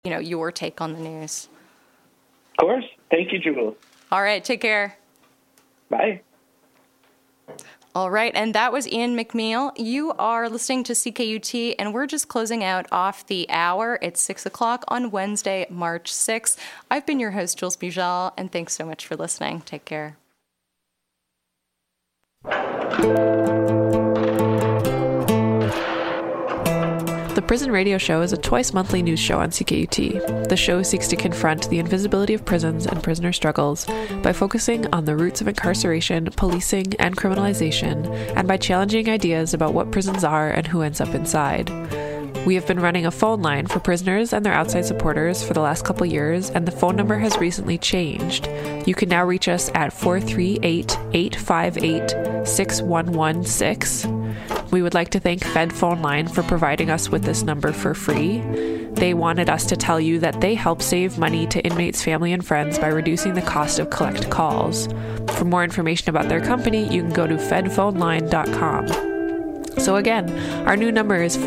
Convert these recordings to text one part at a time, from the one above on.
your take on the news. Of course. Thank you, Jewel. All right. Take care. Bye. All right, and that was Ian McNeil. You are listening to CKUT, and we're just closing out off the hour. It's 6 o'clock on Wednesday, March 6th. I've been your host, Jules Bujal, and thanks so much for listening. Take care. The Prison Radio Show is a twice-monthly news show on CKUT. The show seeks to confront the invisibility of prisons and prisoner struggles by focusing on the roots of incarceration, policing, and criminalization, and by challenging ideas about what prisons are and who ends up inside. We have been running a phone line for prisoners and their outside supporters for the last couple years, and the phone number has recently changed. You can now reach us at 438-858-6116. We would like to thank Fed Phone Line for providing us with this number for free. They wanted us to tell you that they help save money to inmates' family and friends by reducing the cost of collect calls. For more information about their company, you can go to fedphoneline.com. So again, our new number is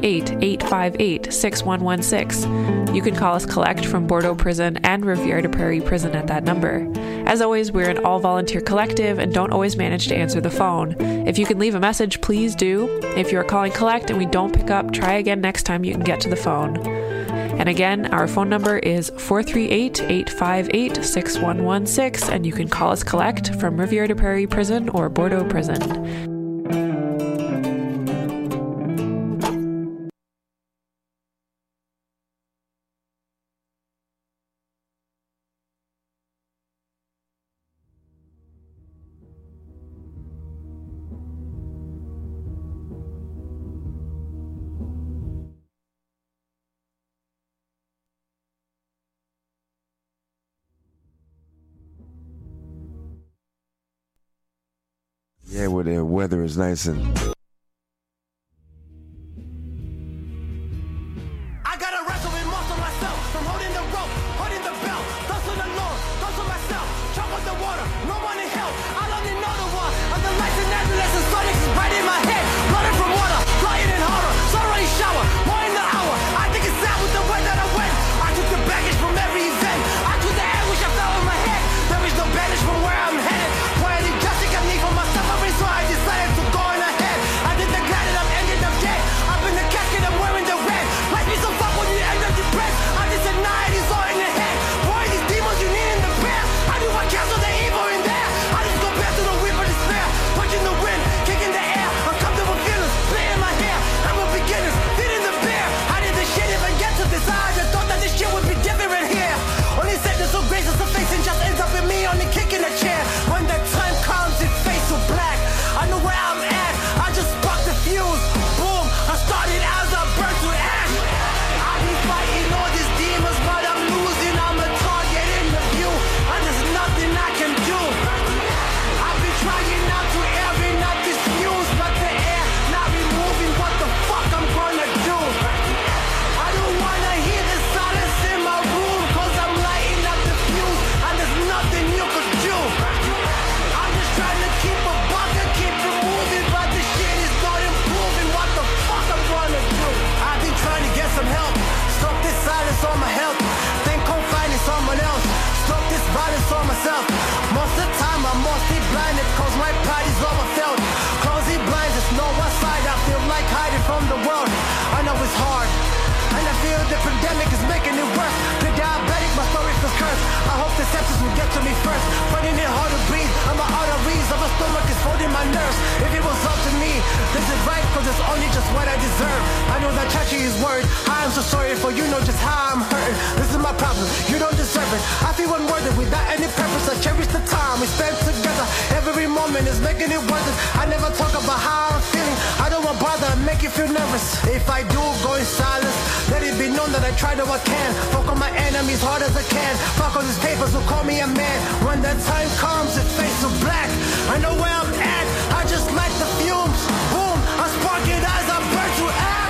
438-858-6116. You can call us collect from Bordeaux Prison and Rivière de Prairie Prison at that number. As always, we're an all-volunteer collective and don't always manage to answer the phone. If you can leave a message, please do. If you are calling collect and we don't pick up, try again next time you can get to the phone. And again, our phone number is 438-858-6116, and you can call us collect from Rivière de Prairie Prison or Bordeaux Prison. Yeah, where the weather is nice and... I gotta wrestle with most of myself. From holding the rope, holding the belt. Thoughts on the Lord, thoughts on myself. Chop on the water, no one in hell. I only know the one. I'm the lights and ambulance and sonics is right in my head. Running from water, flying in horror. Sorry shower, more in the hour. I think it's sad with the way that I went. I took the baggage from every event. I took the anguish I felt in my head. There is no baggage from where I'm headed. Quietly just got me for myself. So I decided to go on ahead. I did the glad and I'm ending up dead. Up in the casket, I'm wearing the red. Life is so fun when you end up depressed. I just said it's all in the head. Boy, these demons you need in the past. How do I cancel the evil in there? I just go back to the whip of despair. Punching the wind, kicking the air. Uncomfortable feelings, playing my hair. I'm a beginner, feeding the bear. How did this shit even get to this? I just thought that this shit would be different here. Only said this so gracious a face and just ends up with me only kicking a chair. When the time comes, it face so black. I know where I'm at, I just sparked the fuse. Boom, I started as a burn to ash. I've been fighting all these demons, but I'm losing. I'm a target in the view, and there's nothing I can do. I've been trying not to air it, not diffuse, but the air not removing. What the fuck I'm gonna do? I don't wanna hear the silence in my room, cause I'm lighting up the fuse, and there's nothing you could do. I'm just trying to keep a bucket, keep it moving, but the shit is not improving. What the fuck I'm gonna do? I've been trying to get some help. Stop this silence on my health. Think I'm finding someone else. Stop this violence on myself. Most of the time I'm mostly blinded, cause my pride is overfilled. Closing blinds, there's no one side. I feel like hiding from the world. I know it's hard, and I feel the pandemic is making it worse. The diabetic, my story feels cursed. I hope the sepsis will get to me first. Finding it hard to breathe, and my arteries of my stomach is holding my nerves. If it was up to me, this is right, cause it's only just what I deserve. I know that Chachi is worried. I'm so sorry for you know just how I'm hurting. This is my problem, you don't deserve it. I feel unworthy without any purpose. I cherish the time we spend together. Every moment is making it worth it. I never talk about how I'm feeling. I don't want to bother and make you feel nervous. If I do go in silence, let it be known that I try to what I can. Fuck on my enemies hard as I can. Fuck on these papers who call me a man. When that time comes, it fades to black. I know where I'm at, I just like the fumes. Boom, I spark it as I burn to ash.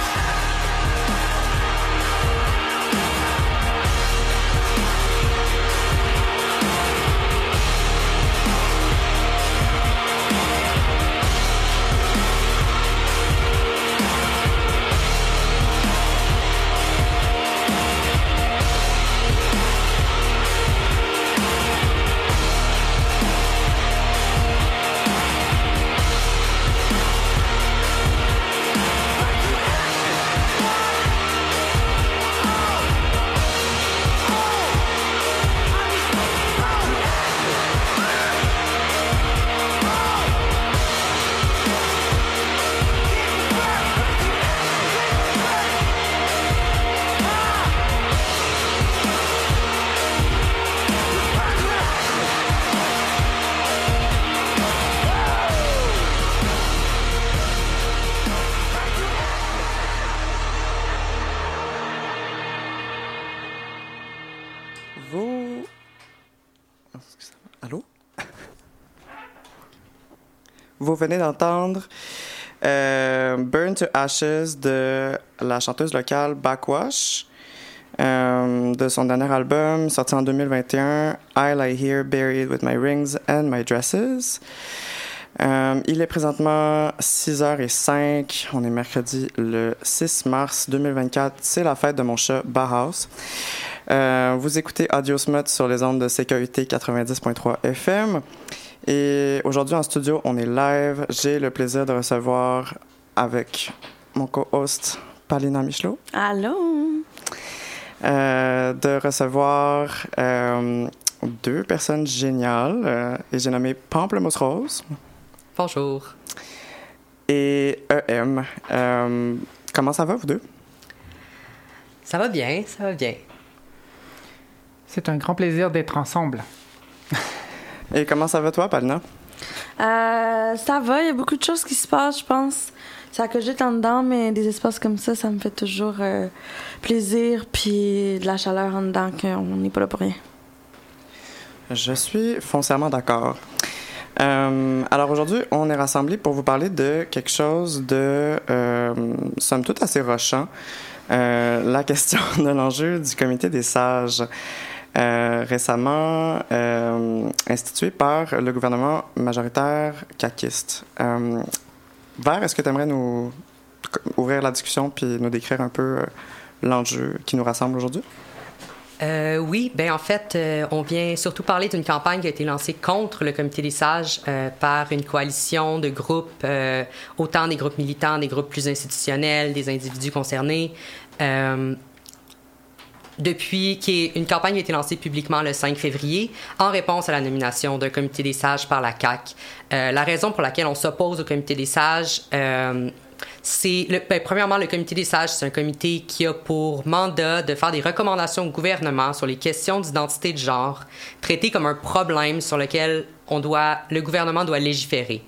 Vous... Allô? Vous venez d'entendre Burn to Ashes de la chanteuse locale Backwash, de son dernier album sorti en 2021, I Lie Here Buried with My Rings and My Dresses. Il est présentement 6h05. On est mercredi le 6 mars 2024. C'est la fête de mon chat Bauhaus. Vous écoutez Audio Smut sur les ondes de CKUT 90.3 FM. Et aujourd'hui en studio, on est live. J'ai le plaisir de recevoir avec mon co-host Paulina Michelot. Allô? De recevoir deux personnes géniales. Et j'ai nommé Pamplemousse Rose. Bonjour. Et EM. Comment ça va, vous deux? Ça va bien, ça va bien. C'est un grand plaisir d'être ensemble. Et comment ça va, toi, Paulina? Ça va, il y a beaucoup de choses qui se passent, je pense. Ça cogite en dedans, mais des espaces comme ça me fait toujours plaisir, puis de la chaleur en dedans, qu'on n'est pas là pour rien. Je suis foncièrement d'accord. Alors aujourd'hui, on est rassemblés pour vous parler de quelque chose de, somme toute, assez rochant. La question de l'enjeu du Comité des sages, récemment institué par le gouvernement majoritaire caquiste. Vert, est-ce que tu aimerais nous ouvrir la discussion puis nous décrire un peu l'enjeu qui nous rassemble aujourd'hui? Oui, ben en fait, on vient surtout parler d'une campagne qui a été lancée contre le Comité des sages par une coalition de groupes, autant des groupes militants, des groupes plus institutionnels, des individus concernés. Qui est une campagne qui a été lancée publiquement le 5 février en réponse à la nomination d'un Comité des sages par la CAQ. La raison pour laquelle on s'oppose au Comité des sages, premièrement, le Comité des sages, c'est un comité qui a pour mandat de faire des recommandations au gouvernement sur les questions d'identité de genre, traitées comme un problème sur lequel le gouvernement doit légiférer.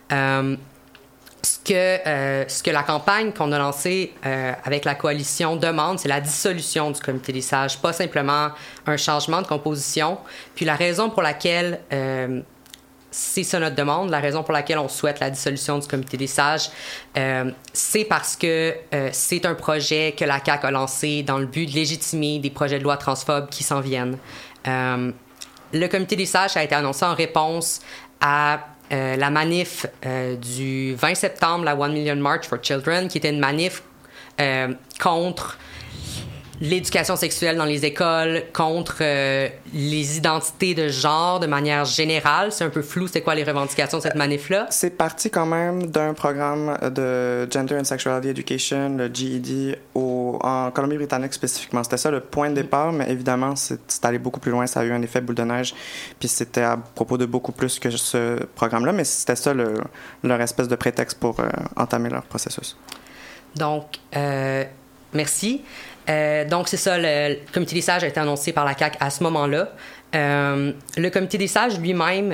Ce que la campagne qu'on a lancée avec la coalition demande, c'est la dissolution du Comité des sages, pas simplement un changement de composition. Puis la raison pour laquelle c'est ça notre demande, la raison pour laquelle on souhaite la dissolution du Comité des sages, c'est parce que c'est un projet que la CAQ a lancé dans le but de légitimer des projets de loi transphobes qui s'en viennent. Le Comité des sages a été annoncé en réponse à la manif du 20 septembre, la 1 Million March for Children, qui était une manif contre l'éducation sexuelle dans les écoles, contre les identités de genre de manière générale. C'est un peu flou, c'est quoi les revendications de cette manif-là? C'est parti quand même d'un programme de Gender and Sexuality Education, le GED, en Colombie-Britannique spécifiquement. C'était ça le point de départ, mais évidemment, c'est allé beaucoup plus loin. Ça a eu un effet boule de neige, puis c'était à propos de beaucoup plus que ce programme-là, mais c'était ça leur espèce de prétexte pour entamer leur processus. Donc, merci. Donc, c'est ça, le Comité des sages a été annoncé par la CAQ à ce moment-là. Le Comité des sages lui-même,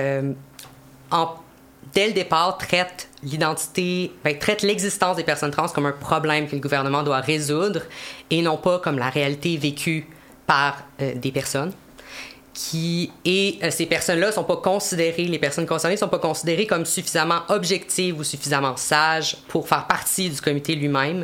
dès le départ, traite l'existence des personnes trans comme un problème que le gouvernement doit résoudre et non pas comme la réalité vécue par des personnes. Ces personnes-là les personnes concernées ne sont pas considérées comme suffisamment objectives ou suffisamment sages pour faire partie du comité lui-même.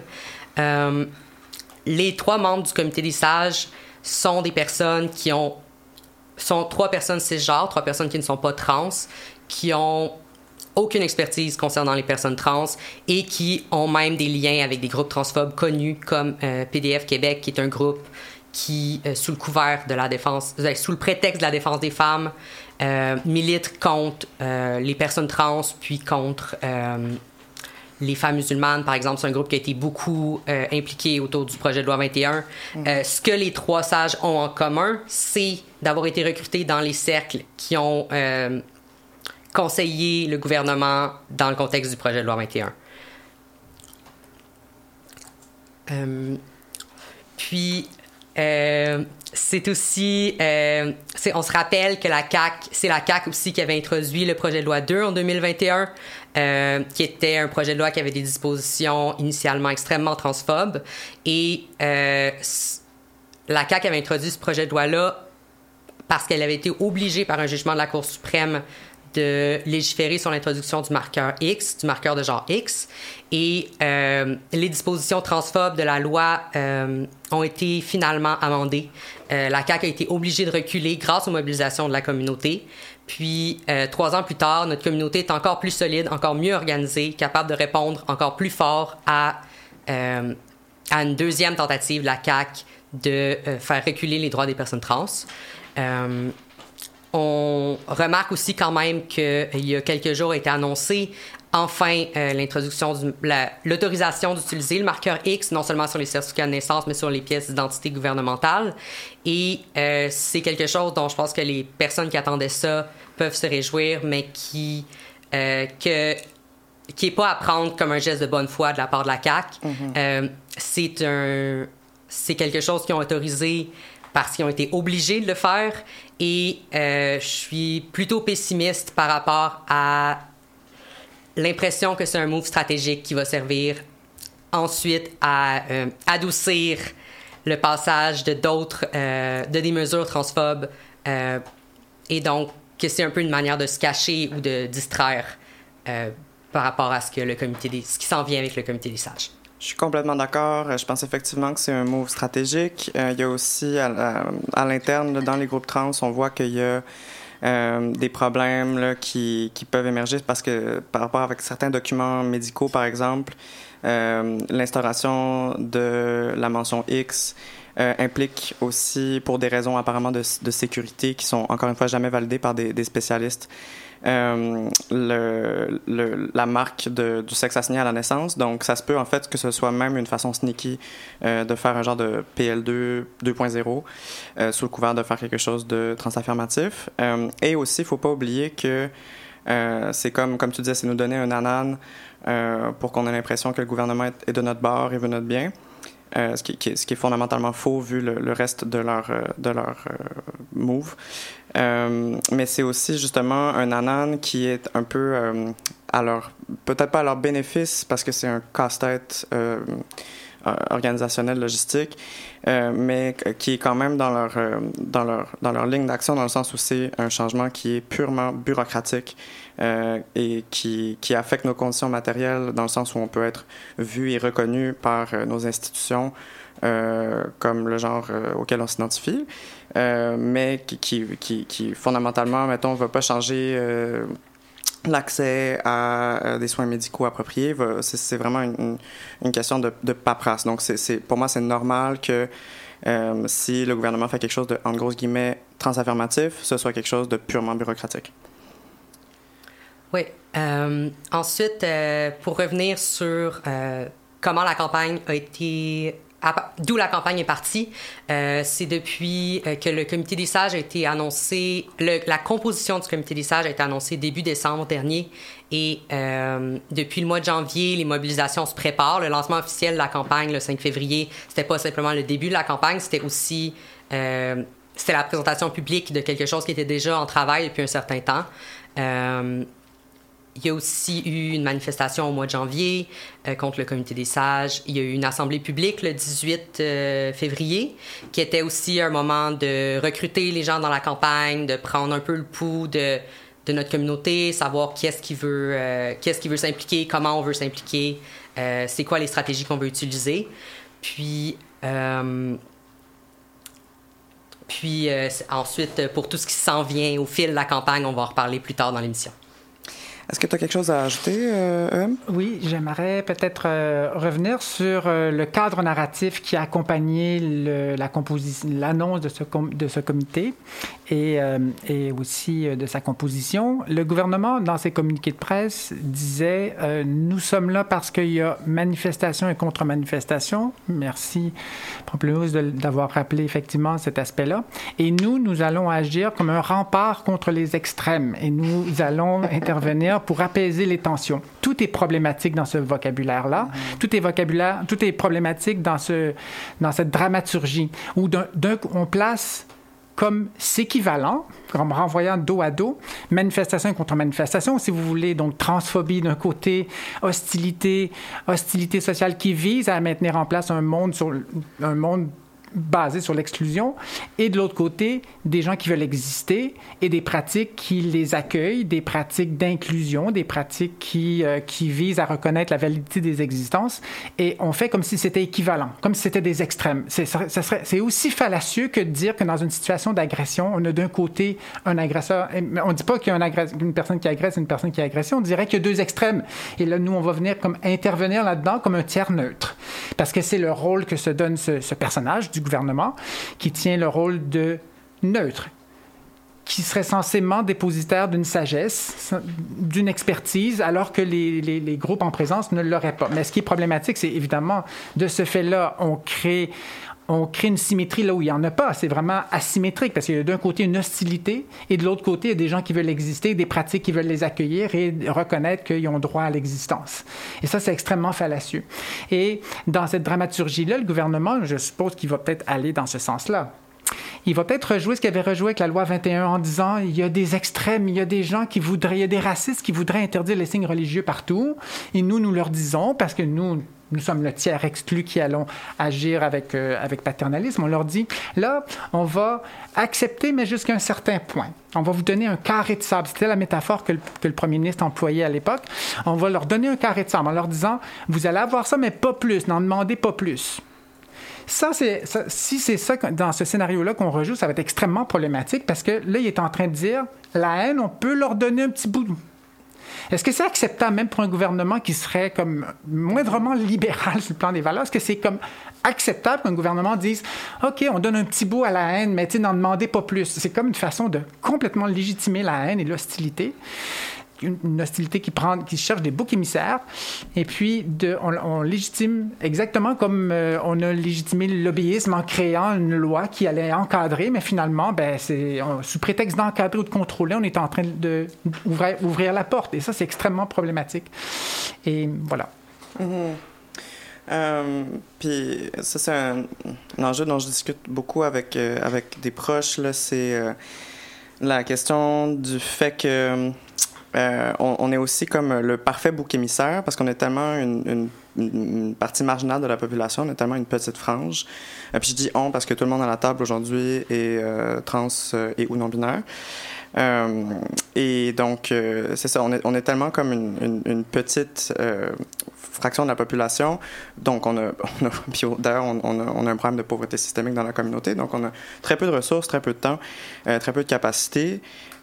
Les 3 membres du Comité des sages sont des personnes sont 3 personnes cisgenres, 3 personnes qui ne sont pas trans, qui ont aucune expertise concernant les personnes trans et qui ont même des liens avec des groupes transphobes connus comme PDF Québec, qui est un groupe qui, sous le prétexte de la défense des femmes, milite contre les personnes trans, puis contre les femmes musulmanes, par exemple. C'est un groupe qui a été beaucoup impliqué autour du projet de loi 21. Ce que les 3 sages ont en commun, c'est d'avoir été recrutés dans les cercles qui ont conseillé le gouvernement dans le contexte du projet de loi 21. C'est aussi... on se rappelle que c'est la CAQ aussi qui avait introduit le projet de loi 2 en 2021, qui était un projet de loi qui avait des dispositions initialement extrêmement transphobes. Et la CAQ avait introduit ce projet de loi-là parce qu'elle avait été obligée par un jugement de la Cour suprême de légiférer sur l'introduction du marqueur X, du marqueur de genre X. Et les dispositions transphobes de la loi ont été finalement amendées. La CAQ a été obligée de reculer grâce aux mobilisations de la communauté. Puis, 3 ans plus tard, notre communauté est encore plus solide, encore mieux organisée, capable de répondre encore plus fort à une deuxième tentative de la CAQ de faire reculer les droits des personnes trans. On remarque aussi quand même qu'il y a quelques jours a été annoncé enfin l'introduction l'autorisation d'utiliser le marqueur X, non seulement sur les certificats de naissance, mais sur les pièces d'identité gouvernementales. Et c'est quelque chose dont je pense que les personnes qui attendaient ça peuvent se réjouir, mais qui est pas à prendre comme un geste de bonne foi de la part de la CAQ. C'est quelque chose qu'ils ont autorisé parce qu'ils ont été obligés de le faire. Et je suis plutôt pessimiste par rapport à l'impression que c'est un move stratégique qui va servir ensuite à adoucir le passage de des mesures transphobes. Et donc, que c'est un peu une manière de se cacher ou de distraire par rapport à ce qui s'en vient avec le comité des sages. Je suis complètement d'accord. Je pense effectivement que c'est un move stratégique. Il y a aussi, à l'interne, dans les groupes trans, on voit qu'il y a des problèmes là, qui peuvent émerger parce que, par rapport avec certains documents médicaux, par exemple, l'instauration de la mention X implique aussi, pour des raisons apparemment de sécurité qui sont, encore une fois, jamais validées par des spécialistes, la marque du sexe assigné à la naissance. Donc, ça se peut, en fait, que ce soit même une façon sneaky de faire un genre de PL2 2.0 sous le couvert de faire quelque chose de transaffirmatif. Et aussi, il ne faut pas oublier que c'est comme tu disais, c'est nous donner un ananas pour qu'on ait l'impression que le gouvernement est de notre bord et veut notre bien. Ce qui est fondamentalement faux vu le reste de leur move. Mais c'est aussi justement un ananas qui est un peu peut-être pas à leur bénéfice parce que c'est un casse-tête organisationnel, logistique, mais qui est quand même dans leur ligne d'action, dans le sens où c'est un changement qui est purement bureaucratique et qui affecte nos conditions matérielles, dans le sens où on peut être vu et reconnu par nos institutions comme le genre auquel on s'identifie, mais qui fondamentalement, mettons, ne va pas changer l'accès à des soins médicaux appropriés. C'est vraiment une question de paperasse. Donc, pour moi, c'est normal que si le gouvernement fait quelque chose de, en grosses guillemets, transaffirmatif, ce soit quelque chose de purement bureaucratique. Oui. Ensuite, pour revenir sur comment la campagne a été... D'où la campagne est partie, c'est depuis que le comité des sages a été annoncé, la composition du comité des sages a été annoncée début décembre dernier, et depuis le mois de janvier, les mobilisations se préparent. Le lancement officiel de la campagne, le 5 février, c'était pas simplement le début de la campagne, c'était aussi c'était la présentation publique de quelque chose qui était déjà en travail depuis un certain temps. Il y a aussi eu une manifestation au mois de janvier contre le comité des sages. Il y a eu une assemblée publique le 18 février, qui était aussi un moment de recruter les gens dans la campagne, de prendre un peu le pouls de notre communauté, savoir qui est-ce qui veut s'impliquer, comment on veut s'impliquer, c'est quoi les stratégies qu'on veut utiliser. Puis ensuite, pour tout ce qui s'en vient au fil de la campagne, on va en reparler plus tard dans l'émission. Est-ce que tu as quelque chose à ajouter, Em? Oui, j'aimerais peut-être revenir sur le cadre narratif qui a accompagné l'annonce de ce comité et aussi de sa composition. Le gouvernement, dans ses communiqués de presse, disait « Nous sommes là parce qu'il y a manifestation et contre-manifestation. » Merci, Pamplemousse, d'avoir rappelé effectivement cet aspect-là. Et nous allons agir comme un rempart contre les extrêmes et nous allons intervenir pour apaiser les tensions. Tout est problématique dans ce vocabulaire-là. Tout est problématique dans cette dramaturgie où on place comme s'équivalent, comme renvoyant dos à dos, manifestation contre manifestation, si vous voulez, donc transphobie d'un côté, hostilité sociale qui vise à maintenir en place un monde basées sur l'exclusion, et de l'autre côté, des gens qui veulent exister et des pratiques qui les accueillent, des pratiques d'inclusion, des pratiques qui visent à reconnaître la validité des existences. Et on fait comme si c'était équivalent, comme si c'était des extrêmes. C'est aussi fallacieux que de dire que dans une situation d'agression, on a d'un côté un agresseur. On ne dit pas qu'il y a une personne qui agresse et une personne qui est agressée, on dirait qu'il y a deux extrêmes. Et là, nous, on va venir comme intervenir là-dedans comme un tiers neutre. Parce que c'est le rôle que se donne ce personnage du gouvernement qui tient le rôle de neutre, qui serait censément dépositaire d'une sagesse, d'une expertise, alors que les groupes en présence ne l'auraient pas. Mais ce qui est problématique, c'est évidemment, de ce fait-là, on crée une symétrie là où il n'y en a pas. C'est vraiment asymétrique parce qu'il y a d'un côté une hostilité et de l'autre côté, il y a des gens qui veulent exister, des pratiques qui veulent les accueillir et reconnaître qu'ils ont droit à l'existence. Et ça, c'est extrêmement fallacieux. Et dans cette dramaturgie-là, le gouvernement, je suppose qu'il va peut-être aller dans ce sens-là. Il va peut-être rejouer ce qu'il avait rejoué avec la loi 21 en disant il y a des extrêmes, il y a des gens qui voudraient, il y a des racistes qui voudraient interdire les signes religieux partout. Et nous leur disons, parce que nous sommes le tiers exclu qui allons agir avec paternalisme. On leur dit, là, on va accepter, mais jusqu'à un certain point. On va vous donner un carré de sable. C'était la métaphore que le premier ministre employait à l'époque. On va leur donner un carré de sable en leur disant, vous allez avoir ça, mais pas plus, n'en demandez pas plus. Si c'est ça, dans ce scénario-là qu'on rejoue, ça va être extrêmement problématique parce que là, il est en train de dire, la haine, on peut leur donner un petit bout. Est-ce que c'est acceptable même pour un gouvernement qui serait comme moindrement libéral sur le plan des valeurs? Est-ce que c'est comme acceptable qu'un gouvernement dise « OK, on donne un petit bout à la haine, mais n'en demandez pas plus ». C'est comme une façon de complètement légitimer la haine et l'hostilité. Une hostilité qui cherche des boucs émissaires, et puis on légitime exactement comme on a légitimé l'obéisme en créant une loi qui allait encadrer, mais finalement, sous prétexte d'encadrer ou de contrôler, on est en train d'ouvrir la porte, et ça, c'est extrêmement problématique. Et voilà. Puis ça, c'est un enjeu dont je discute beaucoup avec des proches, là, c'est la question du fait que on est aussi comme le parfait bouc émissaire parce qu'on est tellement une partie marginale de la population, on est tellement une petite frange. Puis je dis « on » parce que tout le monde à la table aujourd'hui est trans et ou non-binaire. Et donc, c'est ça, on est tellement comme une petite fraction de la population. Donc, puis d'ailleurs, on a un problème de pauvreté systémique dans la communauté. Donc, on a très peu de ressources, très peu de temps, très peu de capacités.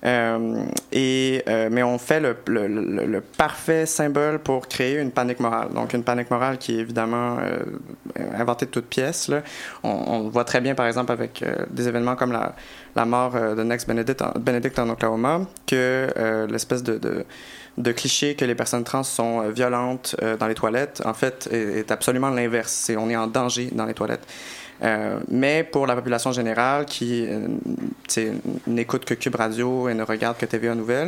Mais on fait le parfait symbole pour créer une panique morale. Donc, une panique morale qui est évidemment inventée de toutes pièces. Là. On voit très bien, par exemple, avec des événements comme la mort de Next Benedict en Oklahoma, que l'espèce de cliché que les personnes trans sont violentes dans les toilettes, en fait, est absolument l'inverse. On est en danger dans les toilettes. Mais pour la population générale qui n'écoute que Cube Radio et ne regarde que TVA Nouvelles,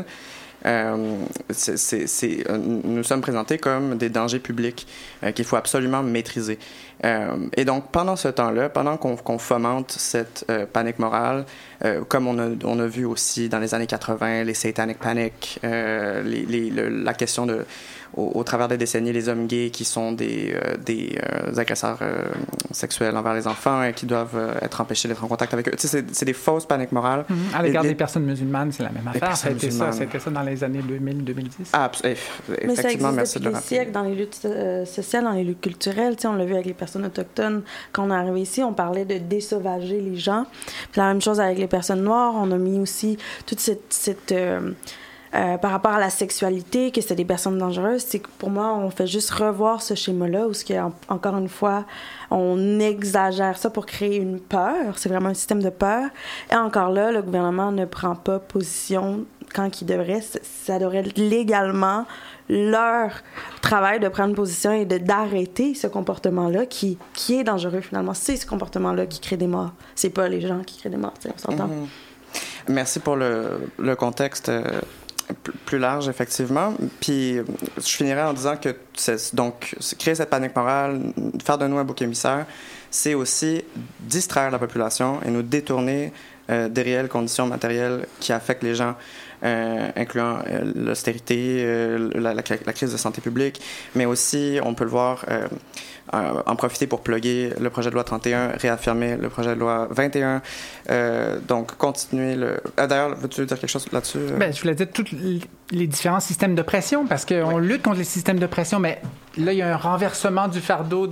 nous sommes présentés comme des dangers publics qu'il faut absolument maîtriser. Et donc, pendant ce temps-là, pendant qu'on fomente cette panique morale, comme on a vu aussi dans les années 80, les Satanic Panic, la question au travers des décennies, les hommes gays qui sont des agresseurs sexuels envers les enfants et qui doivent être empêchés d'être en contact avec eux. Tu sais, c'est des fausses paniques morales. À l'égard des personnes musulmanes, c'est la même affaire. C'était ça dans les années 2000-2010. Ah, mais ça existe depuis des siècles dans les luttes sociales, dans les luttes culturelles. On l'a vu avec les personnes autochtones. Quand on est arrivé ici, on parlait de désauvager les gens. Puis la même chose avec les personnes noires. On a mis aussi toute cette par rapport à la sexualité, que c'est des personnes dangereuses, c'est que pour moi, on fait juste revoir ce schéma-là où, encore une fois, on exagère ça pour créer une peur. C'est vraiment un système de peur. Et encore là, le gouvernement ne prend pas position quand il devrait. Ça devrait être légalement leur travail de prendre position et d'arrêter ce comportement-là qui est dangereux, finalement. C'est ce comportement-là qui crée des morts. C'est pas les gens qui créent des morts, on s'entend. Merci pour le contexte plus large, effectivement. Puis je finirais en disant que donc, créer cette panique morale, faire de nous un bouc émissaire, c'est aussi distraire la population et nous détourner des réelles conditions matérielles qui affectent les gens, incluant l'austérité, la crise de santé publique, mais aussi, on peut le voir, en profiter pour plugger le projet de loi 31, réaffirmer le projet de loi 21, donc continuer le... D'ailleurs, veux-tu dire quelque chose là-dessus? Bien, je voulais dire tous les différents systèmes de pression, parce qu'on lutte contre les systèmes de pression, mais là, il y a un renversement du fardeau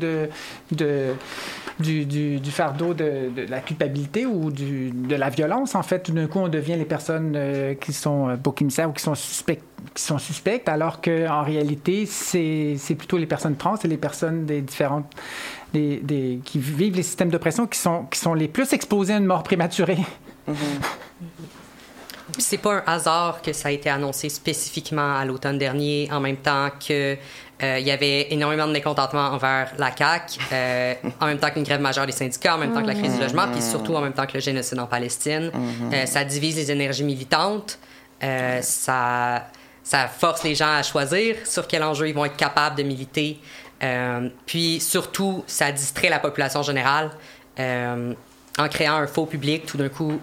du fardeau de la culpabilité ou de la violence. En fait, tout d'un coup, on devient les personnes qui sont boucs émissaires ou qui sont suspectes, alors qu'en réalité, c'est plutôt les personnes trans et les personnes des différentes... qui vivent les systèmes de pression qui sont les plus exposés à une mort prématurée. Mm-hmm. C'est pas un hasard que ça a été annoncé spécifiquement à l'automne dernier, en même temps que il y avait énormément de mécontentement envers la CAQ, en même temps qu'une grève majeure des syndicats, en même temps que la crise du logement, puis surtout en même temps que le génocide en Palestine. Ça divise les énergies militantes, ça force les gens à choisir sur quel enjeu ils vont être capables de militer, puis surtout, ça distrait la population générale en créant un faux public, tout d'un coup...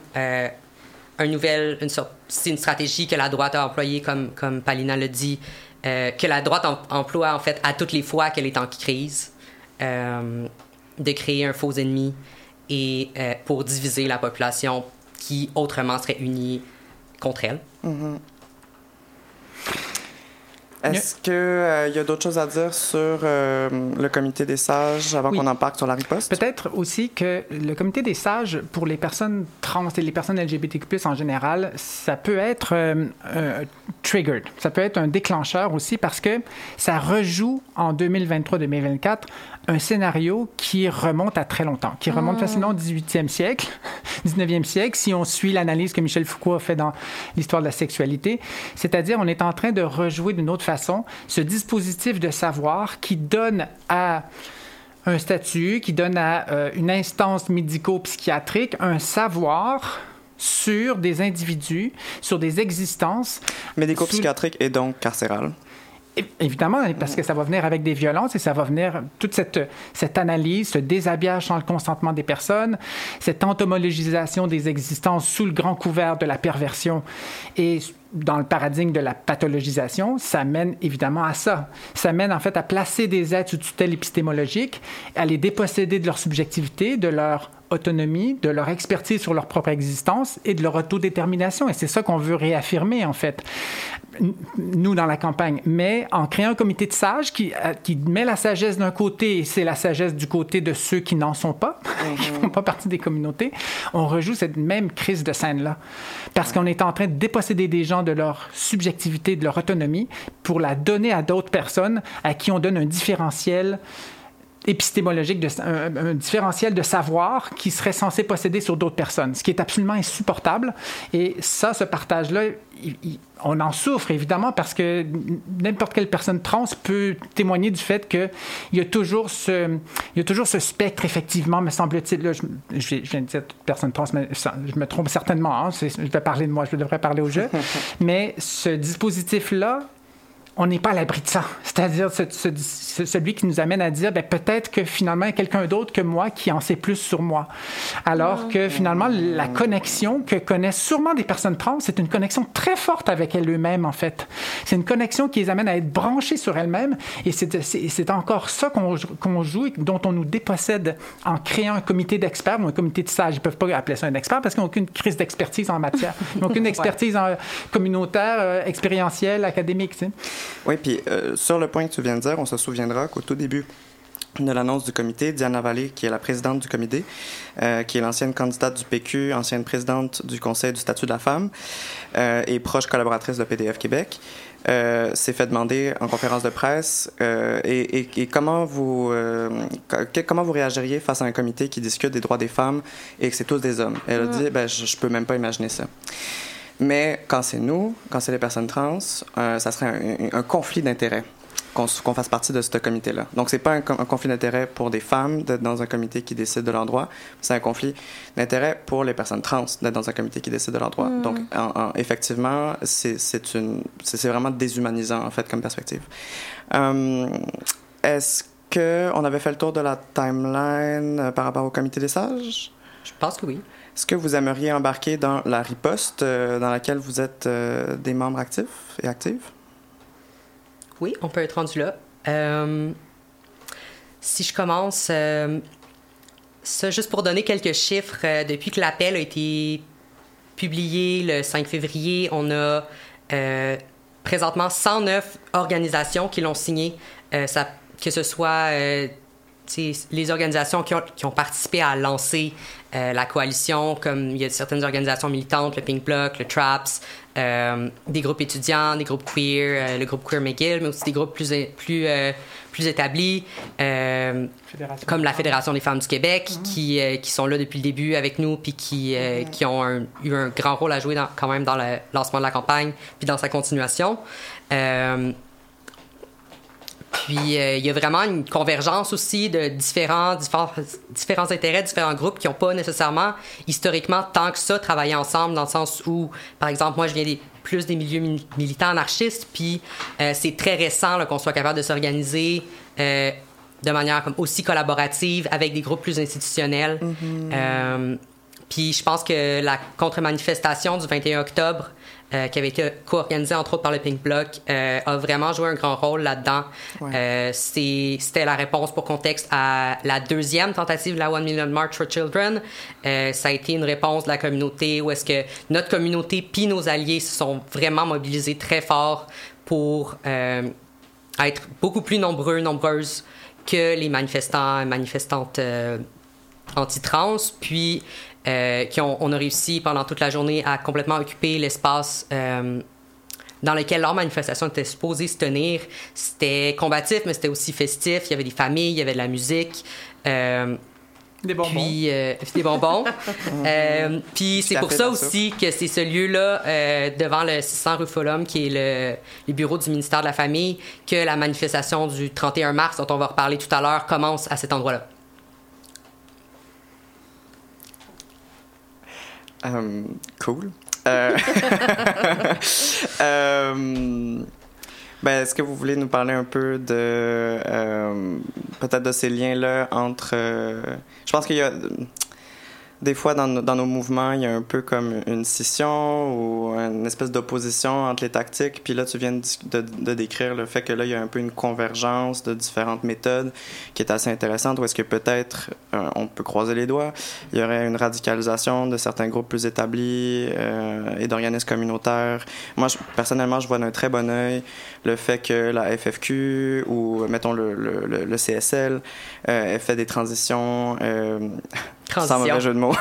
c'est une stratégie que la droite a employée, comme Palina l'a dit, que la droite emploie en fait à toutes les fois qu'elle est en crise, de créer un faux ennemi et pour diviser la population qui autrement serait unie contre elle. Mm-hmm. Est-ce qu'il y a d'autres choses à dire sur le comité des sages avant qu'on embarque sur la riposte? Peut-être aussi que le comité des sages, pour les personnes trans et les personnes LGBTQ+, en général, ça peut être triggered. Ça peut être un déclencheur aussi parce que ça rejoue en 2023-2024 un scénario qui remonte à très longtemps, qui remonte facilement au 18e siècle, 19e siècle, si on suit l'analyse que Michel Foucault a fait dans l'histoire de la sexualité. C'est-à-dire, on est en train de rejouer d'une autre façon ce dispositif de savoir qui donne à un statut, qui donne à une instance médico-psychiatrique un savoir sur des individus, sur des existences. Médico-psychiatrique et donc carcéral. Évidemment, parce que ça va venir avec des violences et ça va venir toute cette analyse, ce déshabillage sans le consentement des personnes, cette entomologisation des existences sous le grand couvert de la perversion et dans le paradigme de la pathologisation, ça mène évidemment à ça. Ça mène en fait à placer des êtres sous tutelle épistémologique, à les déposséder de leur subjectivité, de leur autonomie, de leur expertise sur leur propre existence et de leur autodétermination. Et c'est ça qu'on veut réaffirmer, en fait, nous, dans la campagne. Mais en créant un comité de sages qui met la sagesse d'un côté, et c'est la sagesse du côté de ceux qui n'en sont pas, qui ne font pas partie des communautés, on rejoue cette même crise de scène-là. Parce qu'on est en train de déposséder des gens de leur subjectivité, de leur autonomie, pour la donner à d'autres personnes à qui on donne un différentiel épistémologique, un différentiel de savoir qui serait censé posséder sur d'autres personnes, ce qui est absolument insupportable. Et ça, ce partage-là, on en souffre, évidemment, parce que n'importe quelle personne trans peut témoigner du fait qu'il y a toujours ce spectre, effectivement, me semble-t-il. Là, je viens de dire personne trans, mais je me trompe certainement. Hein, je vais parler de moi, je devrais parler au jeu. Mais ce dispositif-là, on n'est pas à l'abri de ça. C'est-à-dire celui qui nous amène à dire peut-être que finalement, il y a quelqu'un d'autre que moi qui en sait plus sur moi. Alors que finalement, la connexion que connaissent sûrement des personnes trans, c'est une connexion très forte avec elles-mêmes, en fait. C'est une connexion qui les amène à être branchées sur elles-mêmes. Et c'est encore ça qu'on joue et dont on nous dépossède en créant un comité d'experts ou un comité de sages. Ils ne peuvent pas appeler ça un expert parce qu'ils n'ont aucune crise d'expertise en matière. Ils n'ont aucune expertise communautaire, expérientielle, académique. Tu sais. Oui, puis sur le point que tu viens de dire, on se souviendra qu'au tout début de l'annonce du comité, Diana Vallée, qui est la présidente du comité, qui est l'ancienne candidate du PQ, ancienne présidente du Conseil du statut de la femme et proche collaboratrice de PDF Québec, s'est fait demander en conférence de presse et comment vous réagiriez face à un comité qui discute des droits des femmes et que c'est tous des hommes. Elle a dit, je peux même pas imaginer ça. Mais quand c'est nous, quand c'est les personnes trans, ça serait un conflit d'intérêts. qu'on fasse partie de ce comité-là. Donc, c'est pas un conflit d'intérêt pour des femmes d'être dans un comité qui décide de leur droit. C'est un conflit d'intérêt pour les personnes trans d'être dans un comité qui décide de leur droit. Donc, effectivement, c'est vraiment déshumanisant, en fait, comme perspective. Est-ce qu'on avait fait le tour de la timeline par rapport au comité des sages? Je pense que oui. Est-ce que vous aimeriez embarquer dans la riposte dans laquelle vous êtes des membres actifs et actives? Oui, on peut être rendu là. Si je commence, ça, juste pour donner quelques chiffres, depuis que l'appel a été publié le 5 février, on a présentement 109 organisations qui l'ont signé, que ce soit les organisations qui ont participé à lancer la coalition, comme il y a certaines organisations militantes, le Pink Bloc, le TRAPS, des groupes étudiants, des groupes queer, le groupe Queer McGill, mais aussi des groupes plus établis, comme la Fédération des femmes du Québec, qui sont là depuis le début avec nous, puis qui ont eu un grand rôle à jouer quand même dans le lancement de la campagne, puis dans sa continuation. Puis, il y a vraiment une convergence aussi de différents intérêts, différents groupes qui n'ont pas nécessairement, historiquement, tant que ça, travaillé ensemble, dans le sens où, par exemple, moi, je viens plus des milieux militants anarchistes, puis c'est très récent là, qu'on soit capable de s'organiser de manière comme aussi collaborative avec des groupes plus institutionnels. Puis, je pense que la contre-manifestation du 21 octobre, qui avait été co-organisée entre autres par le Pink Bloc, a vraiment joué un grand rôle là-dedans. Ouais. C'était la réponse pour contexte à la deuxième tentative de la 1 Million March for Children. Ça a été une réponse de la communauté où est-ce que notre communauté puis nos alliés se sont vraiment mobilisés très fort pour être beaucoup plus nombreuses que les manifestants et manifestantes anti-trans. Puis on a réussi pendant toute la journée à complètement occuper l'espace dans lequel leur manifestation était supposée se tenir. C'était combatif, mais c'était aussi festif. Il y avait des familles, il y avait de la musique. Des bonbons. Puis, des bonbons. Puis c'est pour ça aussi que c'est ce lieu-là, devant le 600 rue Folum, qui est les bureaux du ministère de la Famille, que la manifestation du 31 mars, dont on va reparler tout à l'heure, commence à cet endroit-là. Cool. Est-ce que vous voulez nous parler un peu de peut-être de ces liens-là entre... je pense qu'il y a des fois dans nos mouvements, il y a un peu comme une scission ou une espèce d'opposition entre les tactiques. Puis là, tu viens de décrire le fait que là, il y a un peu une convergence de différentes méthodes qui est assez intéressante. Ou est-ce que peut-être, on peut croiser les doigts, il y aurait une radicalisation de certains groupes plus établis et d'organismes communautaires. Moi, personnellement, je vois d'un très bon œil le fait que la FFQ ou, mettons, le CSL ait fait des transitions... sans mauvais jeu de mots,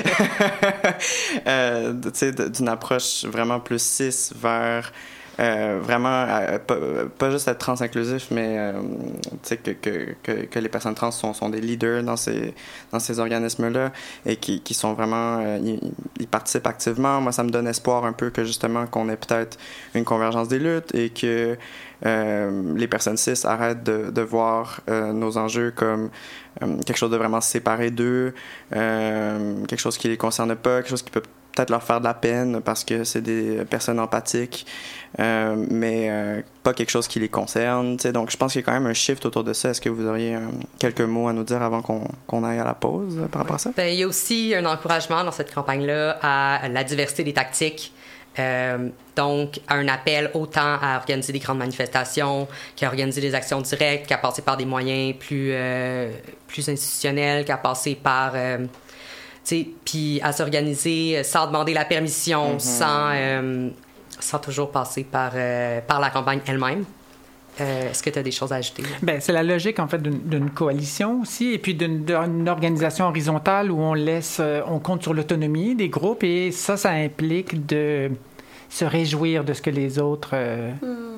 d'une approche vraiment plus cis vers vraiment pas juste être trans-inclusif, mais que les personnes trans sont des leaders dans ces organismes-là et qui sont vraiment... ils participent activement. Moi, ça me donne espoir un peu que justement qu'on ait peut-être une convergence des luttes et que les personnes cis arrêtent de voir nos enjeux comme quelque chose de vraiment séparé d'eux, quelque chose qui les concerne pas, quelque chose qui peut peut-être leur faire de la peine parce que c'est des personnes empathiques, mais pas quelque chose qui les concerne. T'sais. Donc, je pense qu'il y a quand même un shift autour de ça. Est-ce que vous auriez quelques mots à nous dire avant qu'on aille à la pause par rapport à ça? Il y a aussi un encouragement dans cette campagne-là à la diversité des tactiques. Donc, un appel autant à organiser des grandes manifestations qu'à organiser des actions directes, qu'à passer par des moyens plus institutionnels, qu'à passer par... puis à s'organiser sans demander la permission, sans toujours passer par la campagne elle-même. Est-ce que tu as des choses à ajouter? C'est la logique, en fait, d'une coalition aussi, et puis d'une organisation horizontale où on compte sur l'autonomie des groupes, et ça implique de se réjouir de ce que les autres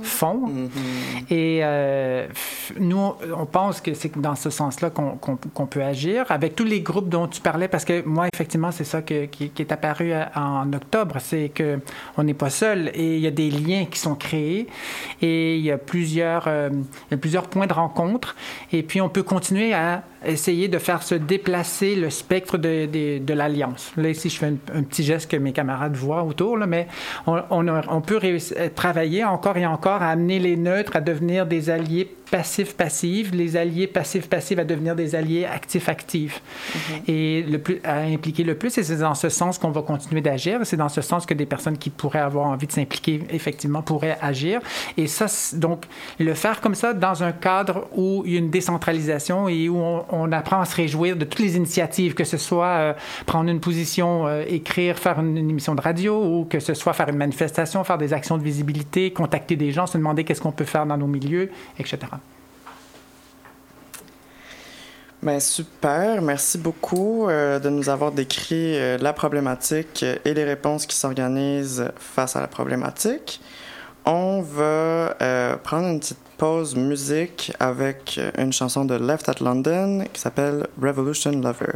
font. Et nous, on pense que c'est dans ce sens-là qu'on peut agir. Avec tous les groupes dont tu parlais, parce que moi, effectivement, c'est ça qui est apparu en octobre, c'est qu'on n'est pas seul et il y a des liens qui sont créés et il y a plusieurs points de rencontre. Et puis, on peut continuer à essayer de faire se déplacer le spectre de l'alliance. Là, ici, je fais un petit geste que mes camarades voient autour, là, mais on peut travailler encore et encore à amener les neutres à devenir des alliés passifs-passifs, les alliés passifs-passifs à devenir des alliés actifs-actifs. Et à impliquer le plus, et c'est dans ce sens qu'on va continuer d'agir. C'est dans ce sens que des personnes qui pourraient avoir envie de s'impliquer, effectivement, pourraient agir. Et ça, donc, le faire comme ça dans un cadre où il y a une décentralisation et où on apprend à se réjouir de toutes les initiatives, que ce soit prendre une position, écrire, faire une émission de radio, ou que ce soit faire une manifestation, faire des actions de visibilité, contacter des gens, se demander qu'est-ce qu'on peut faire dans nos milieux, etc. Ben super, merci beaucoup de nous avoir décrit la problématique et les réponses qui s'organisent face à la problématique. On va prendre une petite pause musique avec une chanson de Left at London qui s'appelle Revolution Lover.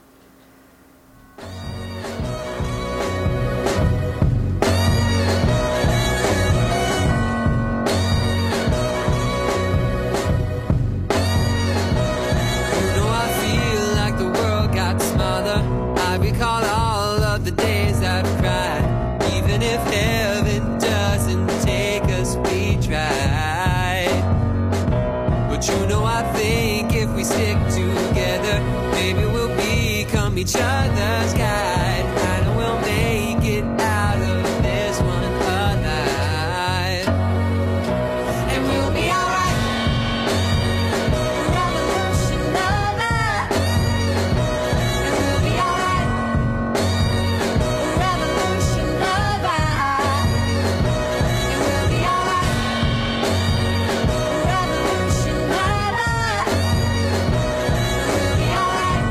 Each other's guide, and we'll make it out of this one alive. And we'll be alright. Revolution lover. And we'll be alright. Revolution lover. And we'll be alright. Revolution lover. We'll be alright.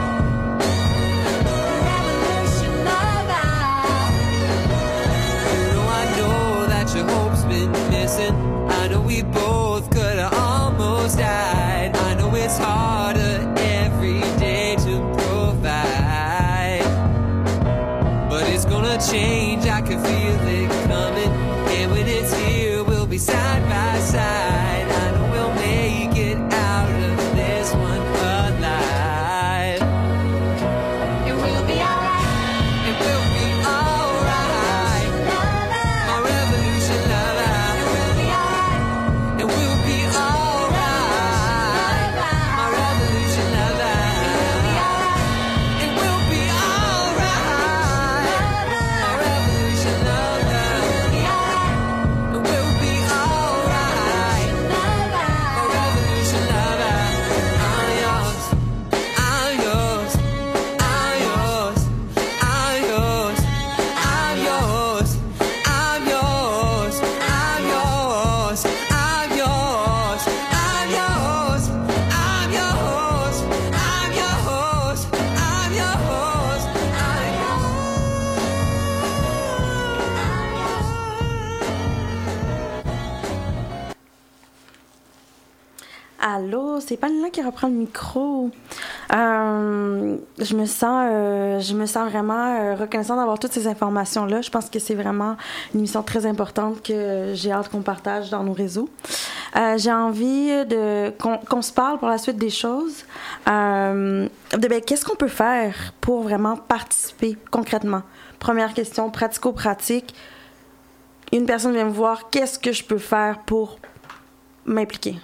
I know we both could have almost died. I know it's harder every day to provide, but it's gonna change. I can feel it coming, and when it's here, we'll be side by side. I know we'll make it out of this one alive, and we'll be alright, and we'll be alright. My revolution lover. Allô, c'est Panina qui reprend le micro. Je me sens vraiment reconnaissante d'avoir toutes ces informations-là. Je pense que c'est vraiment une émission très importante que j'ai hâte qu'on partage dans nos réseaux. J'ai envie qu'on se parle pour la suite des choses. Qu'est-ce qu'on peut faire pour vraiment participer concrètement? Première question, pratico-pratique. Une personne vient me voir, qu'est-ce que je peux faire pour m'impliquer?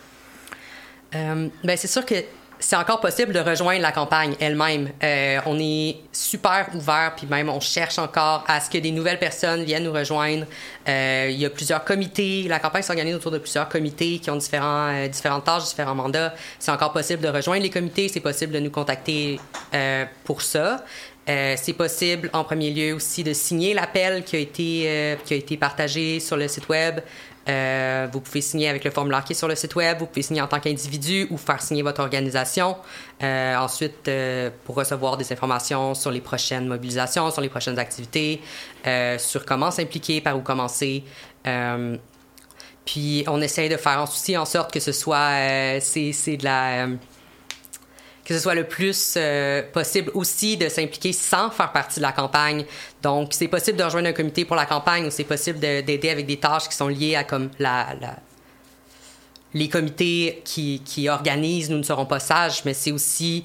C'est sûr que c'est encore possible de rejoindre la campagne elle-même. On est super ouvert, puis même on cherche encore à ce que des nouvelles personnes viennent nous rejoindre. Il y a plusieurs comités. La campagne s'organise autour de plusieurs comités qui ont différentes tâches, différents mandats. C'est encore possible de rejoindre les comités. C'est possible de nous contacter pour ça. C'est possible, en premier lieu, aussi de signer l'appel qui a été partagé sur le site web. Vous pouvez signer avec le formulaire qui est sur le site web. Vous pouvez signer en tant qu'individu ou faire signer votre organisation. Ensuite, pour recevoir des informations sur les prochaines mobilisations, sur les prochaines activités, sur comment s'impliquer, par où commencer. Puis on essaye de faire aussi en sorte que ce soit que ce soit le plus possible aussi de s'impliquer sans faire partie de la campagne. Donc, c'est possible de rejoindre un comité pour la campagne ou c'est possible d'aider avec des tâches qui sont liées à comme les comités qui organisent Nous ne serons pas sages, mais c'est aussi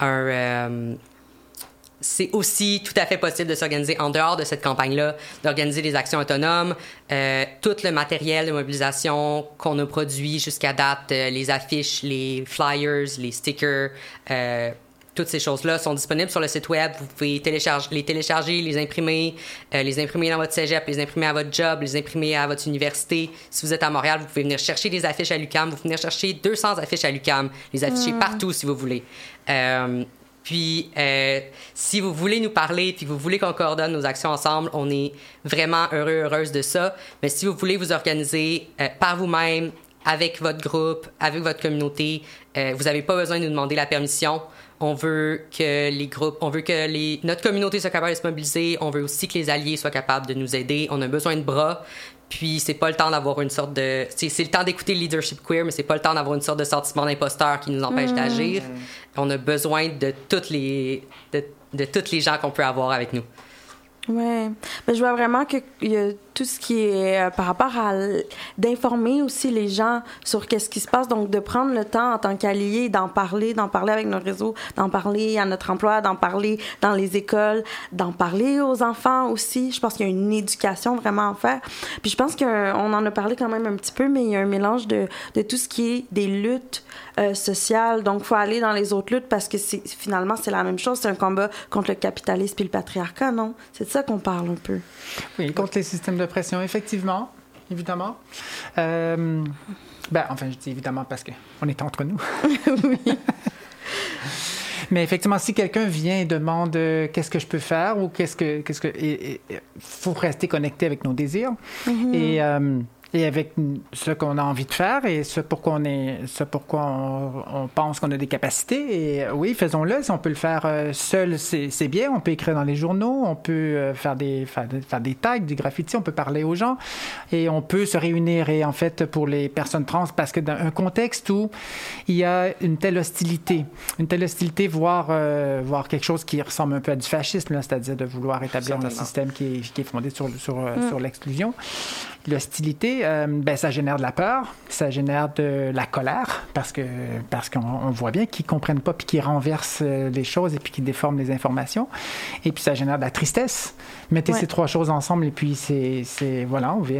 c'est aussi tout à fait possible de s'organiser en dehors de cette campagne-là, d'organiser des actions autonomes. Tout le matériel de mobilisation qu'on a produit jusqu'à date, les affiches, les flyers, les stickers, toutes ces choses-là sont disponibles sur le site web. Vous pouvez les télécharger, les imprimer dans votre cégep, les imprimer à votre job, les imprimer à votre université. Si vous êtes à Montréal, vous pouvez venir chercher des affiches à l'UQAM. Vous pouvez venir chercher 200 affiches à l'UQAM, les afficher partout si vous voulez. Puis, si vous voulez nous parler puis vous voulez qu'on coordonne nos actions ensemble, on est vraiment heureuse de ça. Mais si vous voulez vous organiser par vous-même, avec votre groupe, avec votre communauté, vous n'avez pas besoin de nous demander la permission. On veut que notre communauté soit capable de se mobiliser. On veut aussi que les alliés soient capables de nous aider. On a besoin de bras. Puis c'est pas le temps d'avoir une sorte de... C'est le temps d'écouter le leadership queer, mais c'est pas le temps d'avoir une sorte de sentiment d'imposteur qui nous empêche d'agir. On a besoin de toutes les gens qu'on peut avoir avec nous. Oui. Mais je vois vraiment qu'il y a tout ce qui est par rapport à d'informer aussi les gens sur qu'est-ce qui se passe, donc de prendre le temps en tant qu'allié d'en parler avec nos réseaux, d'en parler à notre emploi, d'en parler dans les écoles, d'en parler aux enfants aussi. Je pense qu'il y a une éducation vraiment à faire. Puis je pense qu'on en a parlé quand même un petit peu, mais il y a un mélange de tout ce qui est des luttes sociales. Donc, il faut aller dans les autres luttes parce que finalement, c'est la même chose. C'est un combat contre le capitalisme et le patriarcat, non? C'est de ça qu'on parle un peu. Oui, contre les systèmes de pression, effectivement, évidemment. Enfin, je dis évidemment parce qu'on est entre nous. Oui. Mais effectivement, si quelqu'un vient et demande qu'est-ce que je peux faire ou il faut rester connecté avec nos désirs. Et avec ce qu'on a envie de faire et ce pourquoi on pense qu'on a des capacités. Et oui, faisons-le. Si on peut le faire seul, c'est bien. On peut écrire dans les journaux, on peut faire des tags, du graffiti, on peut parler aux gens et on peut se réunir. Et en fait, pour les personnes trans, parce que dans un contexte où il y a une telle hostilité, voire quelque chose qui ressemble un peu à du fascisme, là, c'est-à-dire de vouloir établir un système qui est fondé sur l'exclusion. L'hostilité, ça génère de la peur, ça génère de la colère, parce qu'on voit bien qu'ils ne comprennent pas, puis qu'ils renversent les choses et puis qu'ils déforment les informations. Et puis ça génère de la tristesse. Mettez ces trois choses ensemble et puis on vient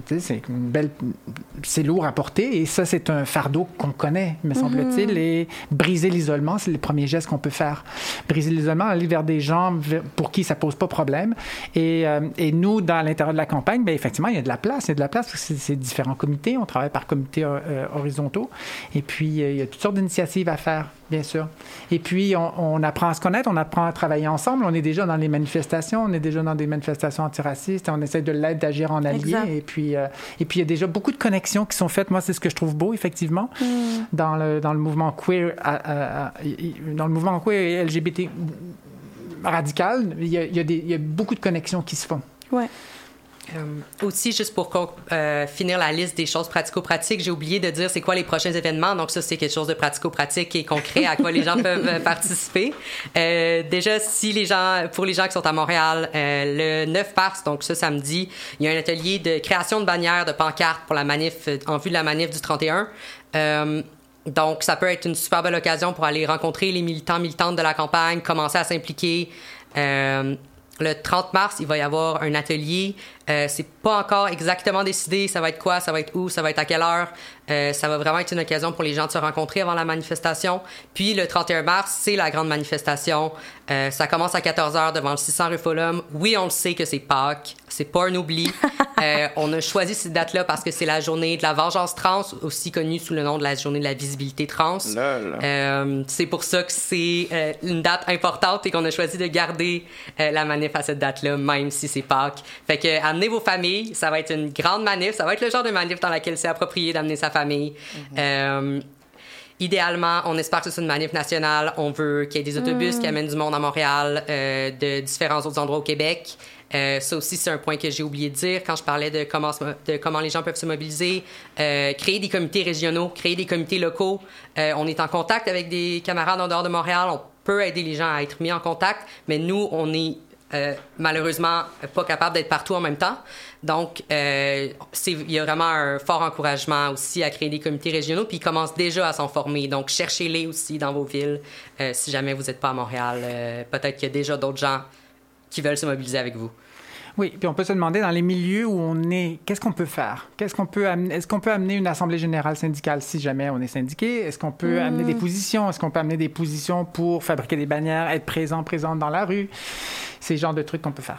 c'est lourd à porter et ça, c'est un fardeau qu'on connaît, me semble-t-il. Et briser l'isolement, c'est le premier geste qu'on peut faire. Briser l'isolement, aller vers des gens pour qui ça ne pose pas problème. Et nous, dans l'intérieur de la campagne, effectivement, il y a de la place. Il y a de la place parce que c'est différents comités. On travaille par comités horizontaux. Et puis, il y a toutes sortes d'initiatives à faire, bien sûr. Et puis, on apprend à se connaître, on apprend à travailler ensemble. On est déjà dans les manifestations, on est déjà dans des manifestations antiracistes. On essaie de l'aide d'agir en allié. Exact. Et puis, il y a déjà beaucoup de connexions qui sont faites. Moi, c'est ce que je trouve beau, effectivement, dans le mouvement queer, dans le mouvement queer et LGBT radical. Il y a beaucoup de connexions qui se font. Ouais. Aussi, juste pour finir la liste des choses pratico-pratiques, j'ai oublié de dire c'est quoi les prochains événements. Donc ça, c'est quelque chose de pratico-pratique et concret à quoi les gens peuvent participer. Déjà, pour les gens qui sont à Montréal, le 9 mars, donc ce samedi, il y a un atelier de création de bannières, de pancartes pour la manif, en vue de la manif du 31. Donc, ça peut être une super belle occasion pour aller rencontrer les militantes de la campagne, commencer à s'impliquer. Le 30 mars, il va y avoir un atelier. C'est pas encore exactement décidé. Ça va être quoi? Ça va être où? Ça va être à quelle heure? Ça va vraiment être une occasion pour les gens de se rencontrer avant la manifestation. Puis le 31 mars, c'est la grande manifestation. Ça commence à 14h devant le 600 rue Fulham. Oui, on le sait que c'est Pâques. C'est pas un oubli. On a choisi cette date-là parce que c'est la journée de la vengeance trans, aussi connue sous le nom de la journée de la visibilité trans. C'est pour ça que c'est une date importante et qu'on a choisi de garder la manif à cette date-là, même si c'est Pâques. Fait que amenez vos familles. Ça va être une grande manif. Ça va être le genre de manif dans laquelle c'est approprié d'amener sa famille. idéalement, on espère que ce soit une manif nationale. On veut qu'il y ait des autobus qui amènent du monde à Montréal, de différents autres endroits au Québec. Ça aussi, c'est un point que j'ai oublié de dire quand je parlais de comment les gens peuvent se mobiliser. Créer des comités régionaux, créer des comités locaux. On est en contact avec des camarades en dehors de Montréal. On peut aider les gens à être mis en contact, mais nous, on est malheureusement pas capable d'être partout en même temps. Donc, il y a vraiment un fort encouragement aussi à créer des comités régionaux, puis ils commencent déjà à s'en former. Donc, cherchez-les aussi dans vos villes. Si jamais vous n'êtes pas à Montréal, peut-être qu'il y a déjà d'autres gens qui veulent se mobiliser avec vous. Oui, puis on peut se demander dans les milieux où on est, qu'est-ce qu'on peut faire? Est-ce qu'on peut amener une assemblée générale syndicale si jamais on est syndiqué? Est-ce qu'on peut amener des positions? Est-ce qu'on peut amener des positions pour fabriquer des bannières, être présente dans la rue? C'est le genre de trucs qu'on peut faire.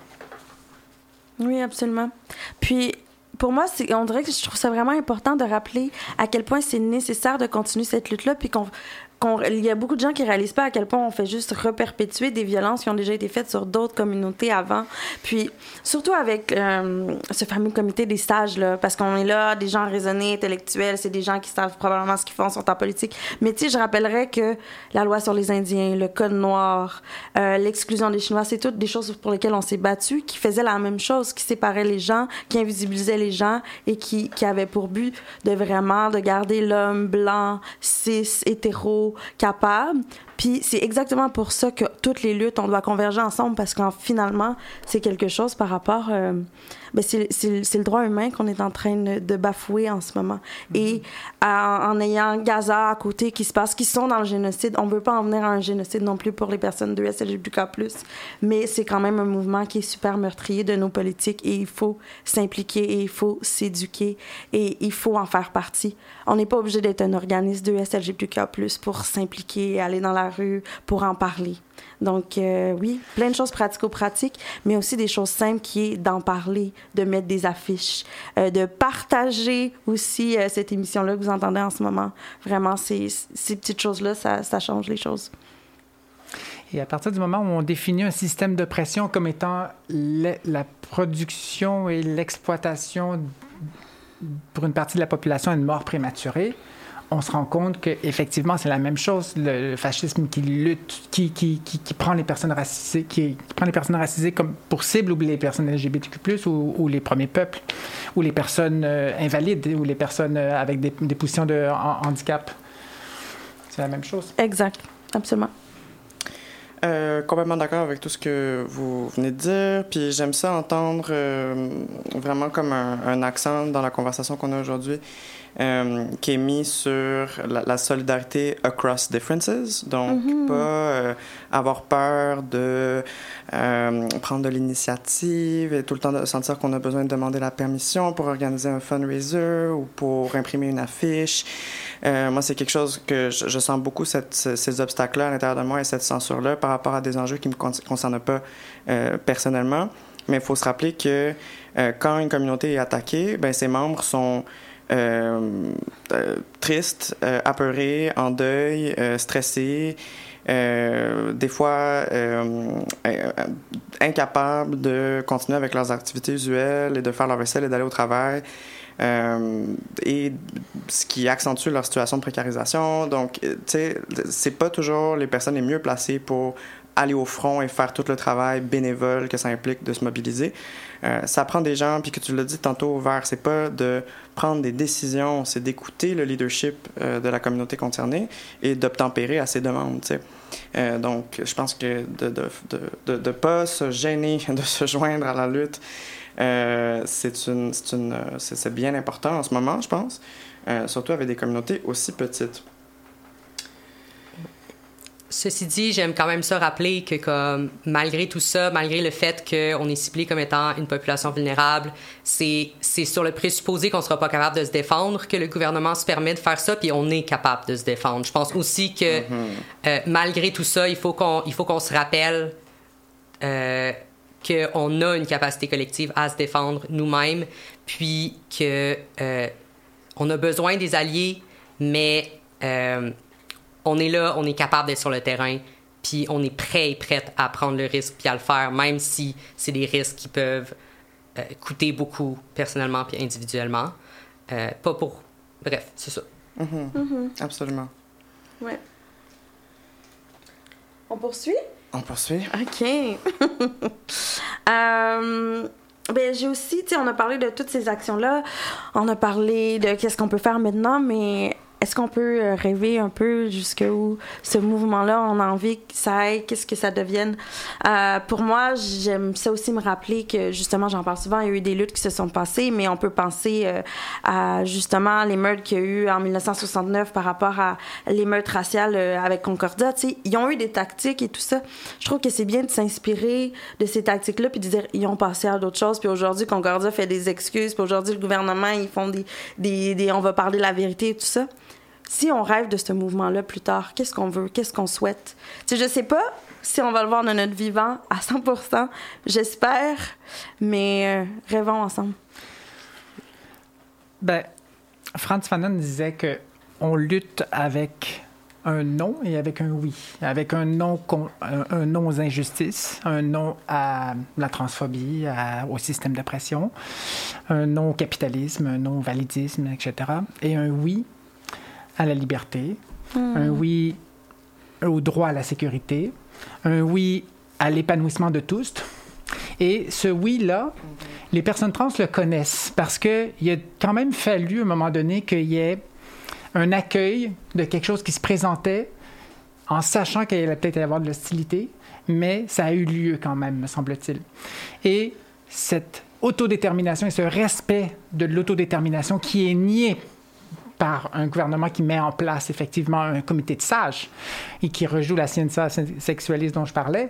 Oui, absolument. Puis, pour moi, on dirait que je trouve ça vraiment important de rappeler à quel point c'est nécessaire de continuer cette lutte-là, puis il y a beaucoup de gens qui réalisent pas à quel point on fait juste reperpétuer des violences qui ont déjà été faites sur d'autres communautés avant. Puis, surtout avec ce fameux comité des sages, là, parce qu'on est là, des gens raisonnés, intellectuels, c'est des gens qui savent probablement ce qu'ils font, sont en politique. Mais tu sais, je rappellerais que la loi sur les Indiens, le Code noir, l'exclusion des Chinois, c'est toutes des choses pour lesquelles on s'est battu, qui faisaient la même chose, qui séparaient les gens, qui invisibilisaient les gens et qui avaient pour but de garder l'homme blanc, cis, hétéro, capable. Puis c'est exactement pour ça que toutes les luttes, on doit converger ensemble parce qu'en finalement, c'est quelque chose par rapport... c'est le droit humain qu'on est en train de bafouer en ce moment. Et en ayant Gaza à côté qui sont dans le génocide, on ne veut pas en venir à un génocide non plus pour les personnes de LGBTQ+. Mais c'est quand même un mouvement qui est super meurtrier de nos politiques et il faut s'impliquer et il faut s'éduquer et il faut en faire partie. On n'est pas obligé d'être un organisme de LGBTQ+, pour s'impliquer et aller dans la rue pour en parler. Donc, oui, plein de choses pratico-pratiques, mais aussi des choses simples qui est d'en parler, de mettre des affiches, de partager aussi cette émission-là que vous entendez en ce moment. Vraiment, ces petites choses-là, ça change les choses. Et à partir du moment où on définit un système de pression comme étant la production et l'exploitation pour une partie de la population d'une mort prématurée, on se rend compte qu'effectivement, c'est la même chose. Le fascisme qui lutte, qui prend les personnes racisées, qui prend les personnes racisées comme pour cible, ou les personnes LGBTQ+, ou les premiers peuples, ou les personnes invalides, ou les personnes avec des positions de handicap. C'est la même chose. Exact. Absolument. Complètement d'accord avec tout ce que vous venez de dire. Puis j'aime ça entendre vraiment comme un accent dans la conversation qu'on a aujourd'hui qui est mis sur la solidarité across differences. Donc, pas avoir peur de prendre de l'initiative et tout le temps de sentir qu'on a besoin de demander la permission pour organiser un fundraiser ou pour imprimer une affiche. Moi, c'est quelque chose que je sens beaucoup, ces obstacles-là à l'intérieur de moi et cette censure-là par rapport à des enjeux qui ne me concernent pas personnellement. Mais il faut se rappeler que quand une communauté est attaquée, ben, ses membres sont tristes, apeurés, en deuil, stressés, des fois incapables de continuer avec leurs activités usuelles et de faire leur vaisselle et d'aller au travail. Et ce qui accentue leur situation de précarisation. Donc, tu sais, c'est pas toujours les personnes les mieux placées pour aller au front et faire tout le travail bénévole que ça implique de se mobiliser. Ça prend des gens, puis que tu l'as dit tantôt, Vert, c'est pas de prendre des décisions, c'est d'écouter le leadership de la communauté concernée et d'obtempérer à ses demandes, tu sais. Donc, je pense que de pas se gêner de se joindre à la lutte, c'est bien important en ce moment, je pense, surtout avec des communautés aussi petites. Ceci dit, j'aime quand même ça rappeler que comme, malgré tout ça, malgré le fait qu'on est ciblé comme étant une population vulnérable, c'est sur le présupposé qu'on ne sera pas capable de se défendre que le gouvernement se permet de faire ça, puis on est capable de se défendre. Je pense aussi que malgré tout ça, il faut qu'on se rappelle qu'on a une capacité collective à se défendre nous-mêmes, puis qu'on a besoin des alliés, mais... on est là, on est capable d'être sur le terrain, puis on est prêt et prête à prendre le risque puis à le faire, même si c'est des risques qui peuvent coûter beaucoup personnellement puis individuellement. Pas pour... Bref, c'est ça. Absolument. Ouais. On poursuit? On poursuit. OK. Ben, j'ai aussi, tu sais, on a parlé de toutes ces actions-là. On a parlé de qu'est-ce qu'on peut faire maintenant, mais est-ce qu'on peut rêver un peu jusqu'où ce mouvement-là, on a envie que ça aille, qu'est-ce que ça devienne? Pour moi, j'aime ça aussi me rappeler que, justement, j'en parle souvent, il y a eu des luttes qui se sont passées, mais on peut penser à, justement, l'émeute qu'il y a eu en 1969 par rapport à l'émeute raciale avec Concordia. Tu sais, ils ont eu des tactiques et tout ça. Je trouve que c'est bien de s'inspirer de ces tactiques-là puis de dire, ils ont passé à d'autres choses, puis aujourd'hui, Concordia fait des excuses, puis aujourd'hui, le gouvernement, ils font des on va parler la vérité et tout ça. Si on rêve de ce mouvement-là plus tard, qu'est-ce qu'on veut? Qu'est-ce qu'on souhaite? Tu sais, je sais pas si on va le voir de notre vivant à 100%. J'espère, mais rêvons ensemble. Ben, Frantz Fanon disait que on lutte avec un non et avec un oui. Avec un non aux injustices, un non à la transphobie, au système d'oppression, un non au capitalisme, un non au validisme, etc. Et un oui à la liberté, un oui au droit à la sécurité, un oui à l'épanouissement de tous. Et ce oui-là, les personnes trans le connaissent parce qu'il a quand même fallu, à un moment donné, qu'il y ait un accueil de quelque chose qui se présentait en sachant qu'il allait peut-être y avoir de l'hostilité, mais ça a eu lieu quand même, me semble-t-il. Et cette autodétermination et ce respect de l'autodétermination qui est nié par un gouvernement qui met en place effectivement un comité de sages et qui rejoue la scientia sexualiste dont je parlais.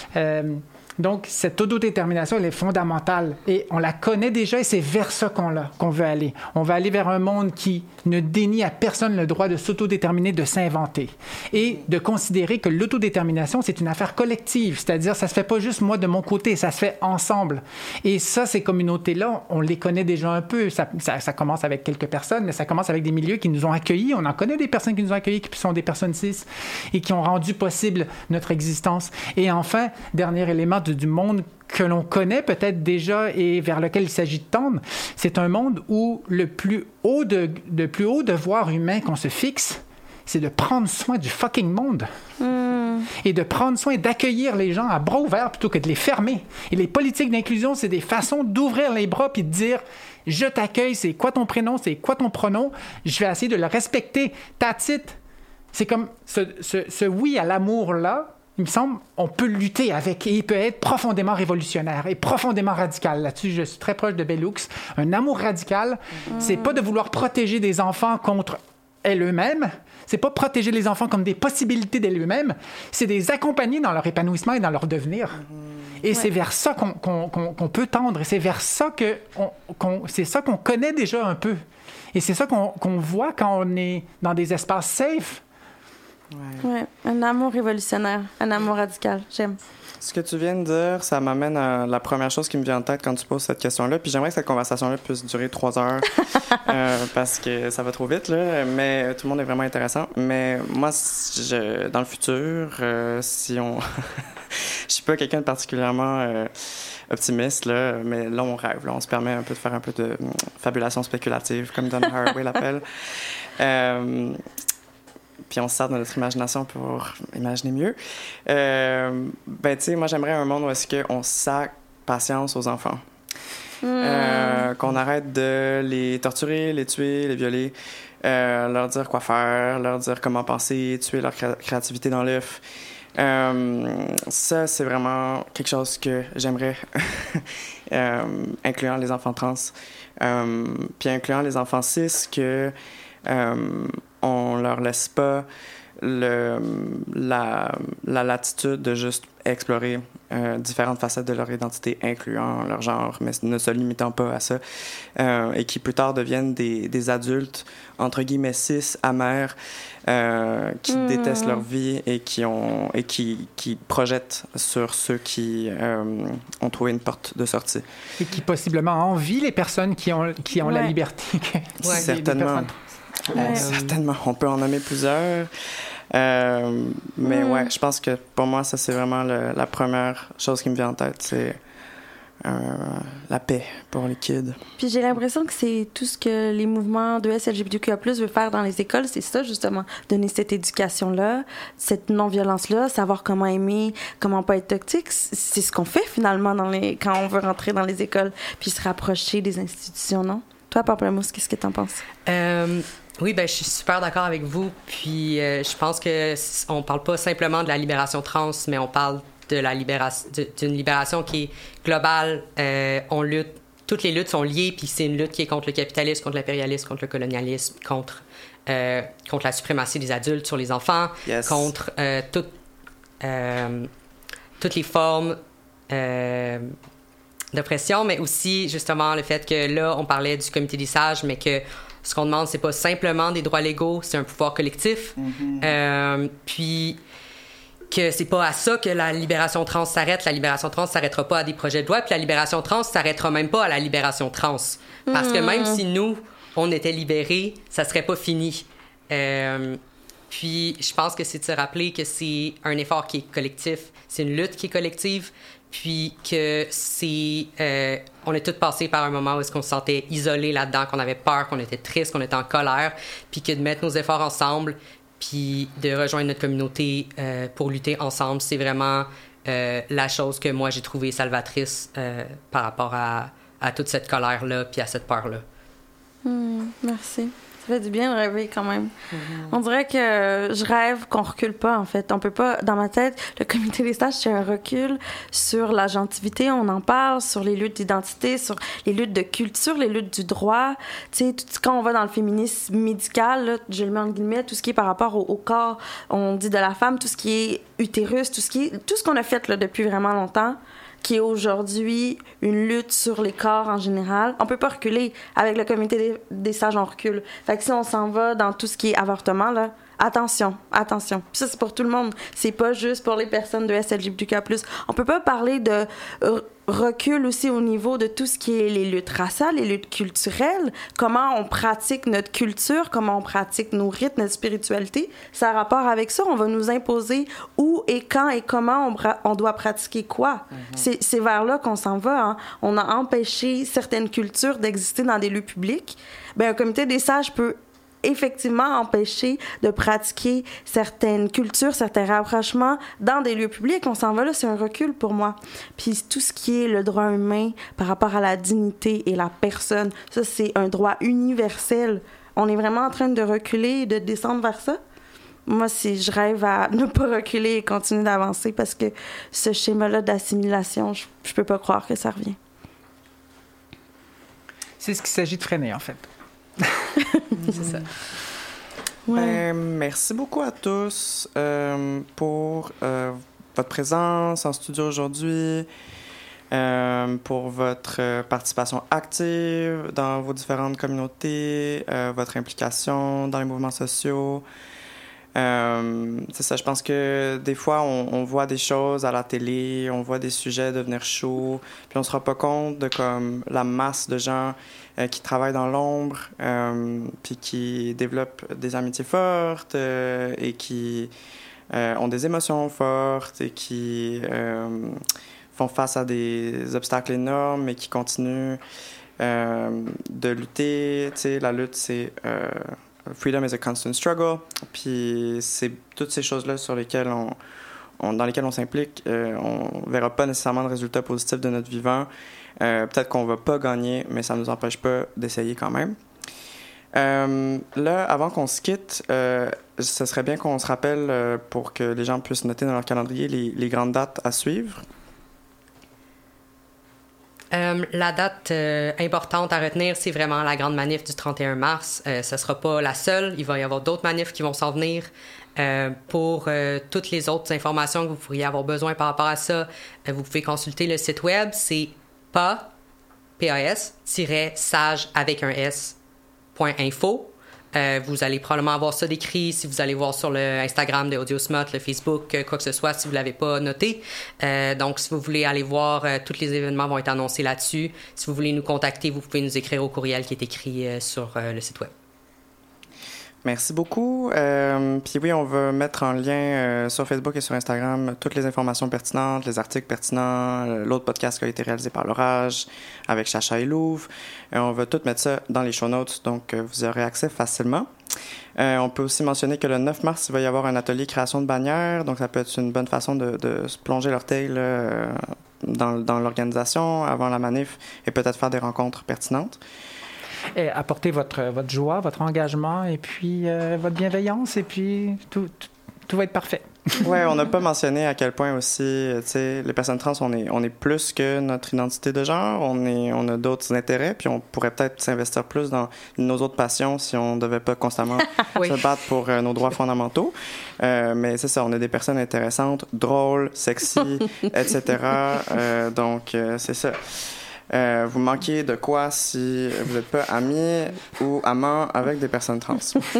Donc, cette autodétermination, elle est fondamentale et on la connaît déjà et c'est vers ça qu'on veut aller. On va aller vers un monde qui ne dénie à personne le droit de s'autodéterminer, de s'inventer et de considérer que l'autodétermination, c'est une affaire collective, c'est-à-dire ça se fait pas juste moi de mon côté, ça se fait ensemble. Et ça, ces communautés-là, on les connaît déjà un peu. Ça commence avec quelques personnes, mais ça commence avec des milieux qui nous ont accueillis. On en connaît des personnes qui nous ont accueillis, qui sont des personnes cis et qui ont rendu possible notre existence. Et enfin, dernier élément du monde que l'on connaît peut-être déjà et vers lequel il s'agit de tendre, c'est un monde où le plus haut devoir humain qu'on se fixe, c'est de prendre soin du fucking monde. Et de prendre soin d'accueillir les gens à bras ouverts plutôt que de les fermer. Et les politiques d'inclusion, c'est des façons d'ouvrir les bras puis de dire « Je t'accueille, c'est quoi ton prénom, c'est quoi ton pronom, je vais essayer de le respecter, that's it. » C'est comme ce oui à l'amour-là, il me semble, on peut lutter avec et il peut être profondément révolutionnaire et profondément radical. Là-dessus, je suis très proche de Bellux. Un amour radical, c'est pas de vouloir protéger des enfants contre eux-mêmes, c'est pas protéger les enfants comme des possibilités d'eux-mêmes, c'est les accompagner dans leur épanouissement et dans leur devenir. Et c'est vers ça qu'on peut tendre et c'est vers ça c'est ça qu'on connaît déjà un peu. Et c'est ça qu'on voit quand on est dans des espaces safe. Ouais, un amour révolutionnaire, un amour radical, j'aime. Ce que tu viens de dire, ça m'amène à la première chose qui me vient en tête quand tu poses cette question-là. Puis j'aimerais que cette conversation-là puisse durer 3 heures parce que ça va trop vite, là. Mais tout le monde est vraiment intéressant. Mais moi, dans le futur, si on... Je suis pas quelqu'un de particulièrement optimiste, là, mais là, on rêve. Là, on se permet un peu de faire un peu de fabulation spéculative, comme Donna Haraway l'appelle. Puis on se sert de notre imagination pour imaginer mieux. Ben, tu sais, moi, j'aimerais un monde où est-ce qu'on sac patience aux enfants. Qu'on arrête de les torturer, les tuer, les violer, leur dire quoi faire, leur dire comment penser, tuer leur créativité dans l'œuf. Ça, c'est vraiment quelque chose que j'aimerais, incluant les enfants trans, puis incluant les enfants cis, que on leur laisse pas la latitude de juste explorer différentes facettes de leur identité, incluant leur genre, mais ne se limitant pas à ça, et qui plus tard deviennent des adultes, entre guillemets, cis, amers, qui détestent leur vie et qui projettent sur ceux qui ont trouvé une porte de sortie. Et qui possiblement envient les personnes qui ont la liberté. Certainement. Certainement. On peut en nommer plusieurs. Mais ouais, je pense que pour moi, ça, c'est vraiment la première chose qui me vient en tête. C'est la paix pour les kids. Puis j'ai l'impression que c'est tout ce que les mouvements de LGBTQIA+, veulent faire dans les écoles, c'est ça justement, donner cette éducation-là, cette non-violence-là, savoir comment aimer, comment pas être toxique, c'est ce qu'on fait finalement quand on veut rentrer dans les écoles, puis se rapprocher des institutions, non? Toi, Pamplemousse, qu'est-ce que t'en penses? Oui, ben je suis super d'accord avec vous. Puis je pense que on parle pas simplement de la libération trans, mais on parle de la libération, d'une libération qui est globale. On lutte, toutes les luttes sont liées, puis c'est une lutte qui est contre le capitalisme, contre l'impérialisme, contre le colonialisme, contre la suprématie des adultes sur les enfants, contre toutes les formes d'oppression, mais aussi justement le fait que là, on parlait du comité des sages, mais que ce qu'on demande, c'est pas simplement des droits légaux, c'est un pouvoir collectif. Puis que c'est pas à ça que la libération trans s'arrête. La libération trans s'arrêtera pas à des projets de loi, puis la libération trans s'arrêtera même pas à la libération trans. Parce que même si nous, on était libérés, ça serait pas fini. Puis je pense que c'est de se rappeler que c'est un effort qui est collectif, c'est une lutte qui est collective, puis que on est tous passés par un moment où est-ce qu'on se sentait isolés là-dedans, qu'on avait peur, qu'on était triste, qu'on était en colère, puis que de mettre nos efforts ensemble, puis de rejoindre notre communauté pour lutter ensemble, c'est vraiment la chose que moi j'ai trouvée salvatrice par rapport à toute cette colère-là, puis à cette peur-là. Merci. Ça fait du bien de rêver quand même. On dirait que je rêve qu'on recule pas, en fait. On peut pas... Dans ma tête, le comité des sages, c'est un recul sur la gentilité. On en parle, sur les luttes d'identité, sur les luttes de culture, les luttes du droit. Tu sais, quand on va dans le féminisme médical, là, je le mets en guillemets, tout ce qui est par rapport au corps, on dit de la femme, tout ce qui est utérus, tout ce qu'on a fait là, depuis vraiment longtemps, qui est aujourd'hui une lutte sur les corps en général. On peut pas reculer. Avec le comité des sages, on recule. Fait que si on s'en va dans tout ce qui est avortement, là, attention. Puis ça, c'est pour tout le monde. C'est pas juste pour les personnes de SLGBTQIA+. On peut pas parler de recul aussi au niveau de tout ce qui est les luttes raciales, les luttes culturelles, comment on pratique notre culture, comment on pratique nos rites, notre spiritualité. Ça a rapport avec ça. On va nous imposer où et quand et comment on doit pratiquer quoi. C'est vers là qu'on s'en va. Hein. On a empêché certaines cultures d'exister dans des lieux publics. Ben, un comité des sages peut effectivement empêcher de pratiquer certaines cultures, certains rapprochements dans des lieux publics. On s'en va là, c'est un recul pour moi. Puis tout ce qui est le droit humain par rapport à la dignité et la personne, ça, c'est un droit universel. On est vraiment en train de reculer et de descendre vers ça. Moi, je rêve à ne pas reculer et continuer d'avancer parce que ce schéma-là d'assimilation, je peux pas croire que ça revient. C'est ce qu'il s'agit de freiner, en fait. C'est ça. Ouais. Merci beaucoup à tous pour votre présence en studio aujourd'hui, pour votre participation active dans vos différentes communautés, votre implication dans les mouvements sociaux. C'est ça, je pense que des fois, on voit des choses à la télé, on voit des sujets devenir chauds, puis on se rend pas compte de comme la masse de gens qui travaillent dans l'ombre, puis qui développent des amitiés fortes et qui ont des émotions fortes et qui font face à des obstacles énormes et qui continuent de lutter. Tu sais, la lutte, c'est... Freedom is a constant struggle. Puis c'est toutes ces choses-là sur lesquelles dans lesquelles on s'implique. On verra pas nécessairement de résultats positifs de notre vivant. Peut-être qu'on va pas gagner, mais ça nous empêche pas d'essayer quand même. Là, avant qu'on se quitte, ce serait bien qu'on se rappelle pour que les gens puissent noter dans leur calendrier les grandes dates à suivre. La date importante à retenir, c'est vraiment la grande manif du 31 mars. Ce ne sera pas la seule. Il va y avoir d'autres manifs qui vont s'en venir. Pour toutes les autres informations que vous pourriez avoir besoin par rapport à ça, vous pouvez consulter le site web. C'est PAS-sage avec un S.info. Vous allez probablement avoir ça décrit si vous allez voir sur le Instagram de Audiosmut, le Facebook, quoi que ce soit, si vous ne l'avez pas noté. Donc, si vous voulez aller voir, tous les événements vont être annoncés là-dessus. Si vous voulez nous contacter, vous pouvez nous écrire au courriel qui est écrit sur le site web. Merci beaucoup. Puis oui, on va mettre en lien sur Facebook et sur Instagram toutes les informations pertinentes, les articles pertinents, l'autre podcast qui a été réalisé par l'Orage avec Chacha et Louvre. On va tout mettre ça dans les show notes, donc vous aurez accès facilement. On peut aussi mentionner que le 9 mars, il va y avoir un atelier création de bannières, donc ça peut être une bonne façon de se plonger l'orteil là, dans l'organisation avant la manif et peut-être faire des rencontres pertinentes. Et apporter votre joie, votre engagement et puis votre bienveillance et puis tout va être parfait. Oui, on n'a pas mentionné à quel point aussi, tu sais, les personnes trans, on est plus que notre identité de genre, on a d'autres intérêts, puis on pourrait peut-être s'investir plus dans nos autres passions si on ne devait pas constamment se battre pour nos droits fondamentaux. Mais c'est ça, on est des personnes intéressantes, drôles, sexy, etc. Donc, c'est ça. Vous manquez de quoi si vous n'êtes pas amis ou amants avec des personnes trans.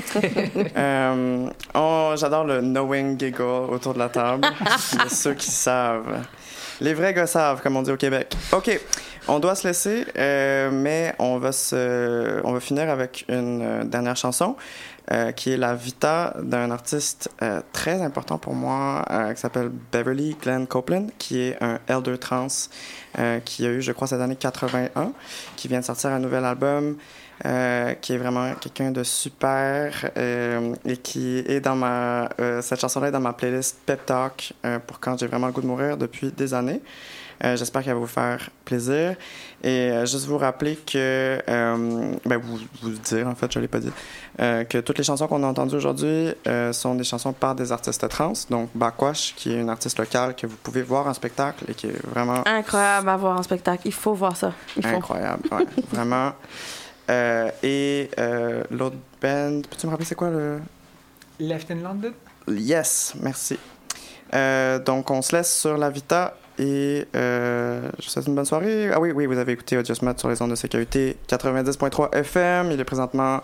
J'adore le knowing giggle autour de la table. De ceux qui savent. Les vrais gars savent, comme on dit au Québec. OK, on doit se laisser, mais on va finir avec une dernière chanson. Qui est la vita d'un artiste très important pour moi, qui s'appelle Beverly Glenn Copeland, qui est un elder trans, qui a eu, je crois, cette année 81, qui vient de sortir un nouvel album, qui est vraiment quelqu'un de super, et qui est dans cette chanson-là est dans ma playlist Pep Talk, pour quand j'ai vraiment le goût de mourir depuis des années. J'espère qu'elle va vous faire plaisir. Et juste vous rappeler que... vous dire, en fait, je ne l'ai pas dit, que toutes les chansons qu'on a entendues aujourd'hui sont des chansons par des artistes trans. Donc, Backwash, qui est une artiste locale que vous pouvez voir en spectacle et qui est vraiment... Incroyable à voir en spectacle. Il faut voir ça. Incroyable, ouais, vraiment. Et l'autre band... Peux-tu me rappeler c'est quoi le... Left in London? Yes, merci. Donc, on se laisse sur la Vita... Et je vous souhaite une bonne soirée. Ah oui, vous avez écouté Audio Smart sur les ondes de sécurité 90.3 FM. Il est présentement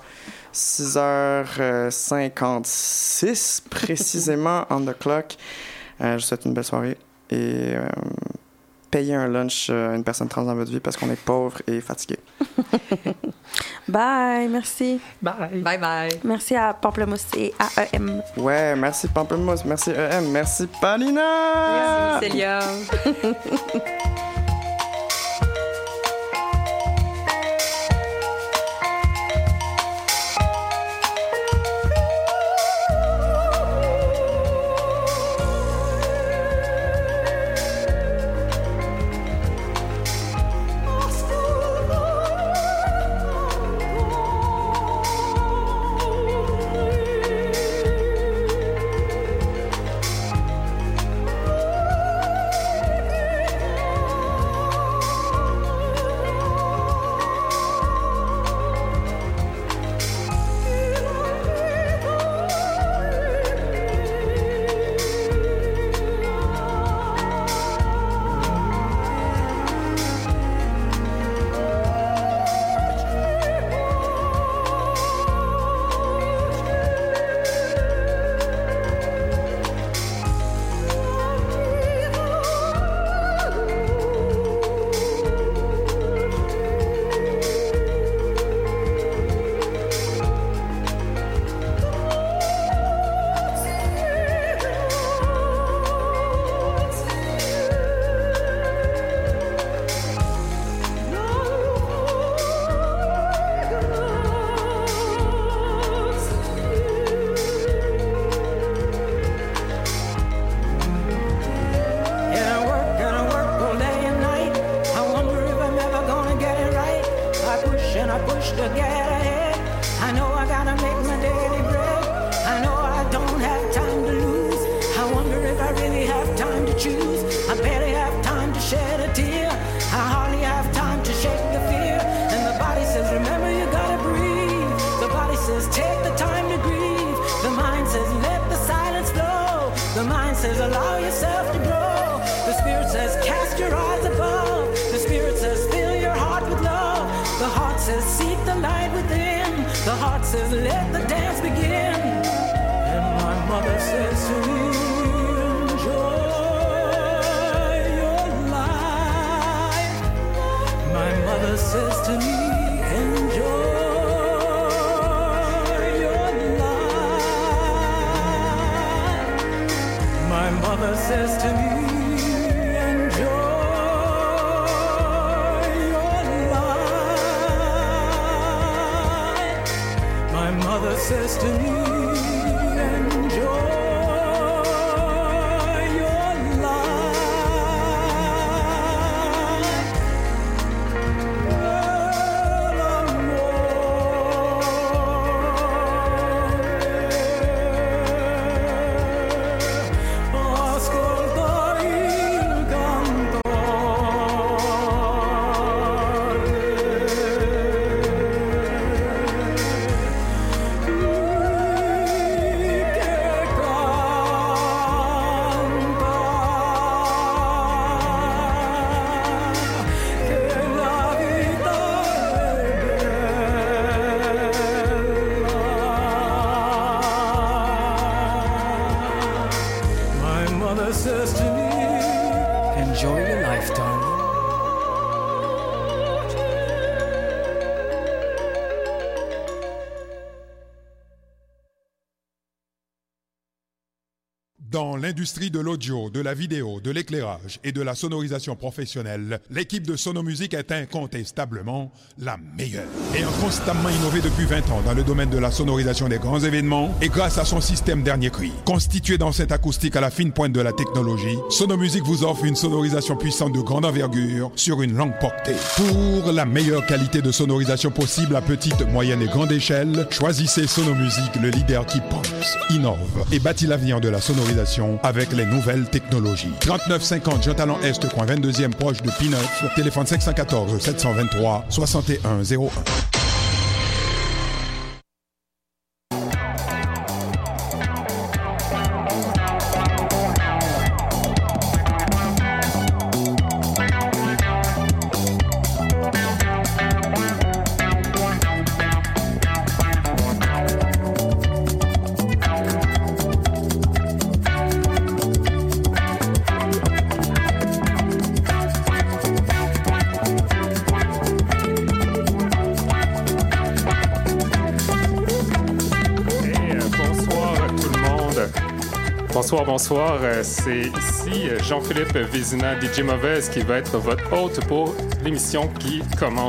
6h56 précisément on the clock. Je vous souhaite une belle soirée et payez un lunch à une personne trans dans votre vie parce qu'on est pauvre et fatigué. Bye, merci. Bye. Bye bye. Merci à Pamplemousse et à EM. Ouais, merci Pamplemousse, merci EM, merci Paulina. Merci Célia. Says to me, enjoy your life. says to me, enjoy your life. My mother says to me, enjoy your life. Ascolta il My mother says to me, enjoy your life, darling. Dans l'industrie de l'audio, de la vidéo, de l'éclairage et de la sonorisation professionnelle, l'équipe de Sonomusique est incontestablement la meilleure. Ayant constamment innové depuis 20 ans dans le domaine de la sonorisation des grands événements et grâce à son système dernier cri, constitué dans cette acoustique à la fine pointe de la technologie, Sonomusique vous offre une sonorisation puissante de grande envergure sur une longue portée. Pour la meilleure qualité de sonorisation possible à petite, moyenne et grande échelle, choisissez Sonomusique, le leader qui pense, innove et bâtit l'avenir de la sonorisation avec les nouvelles technologies. 3950 Jean Talon Est, coin 22e, proche de P9, téléphone 514 723 6101. Bonsoir, c'est ici Jean-Philippe Vézina, DJ Mauvaise, qui va être votre hôte pour l'émission qui commence.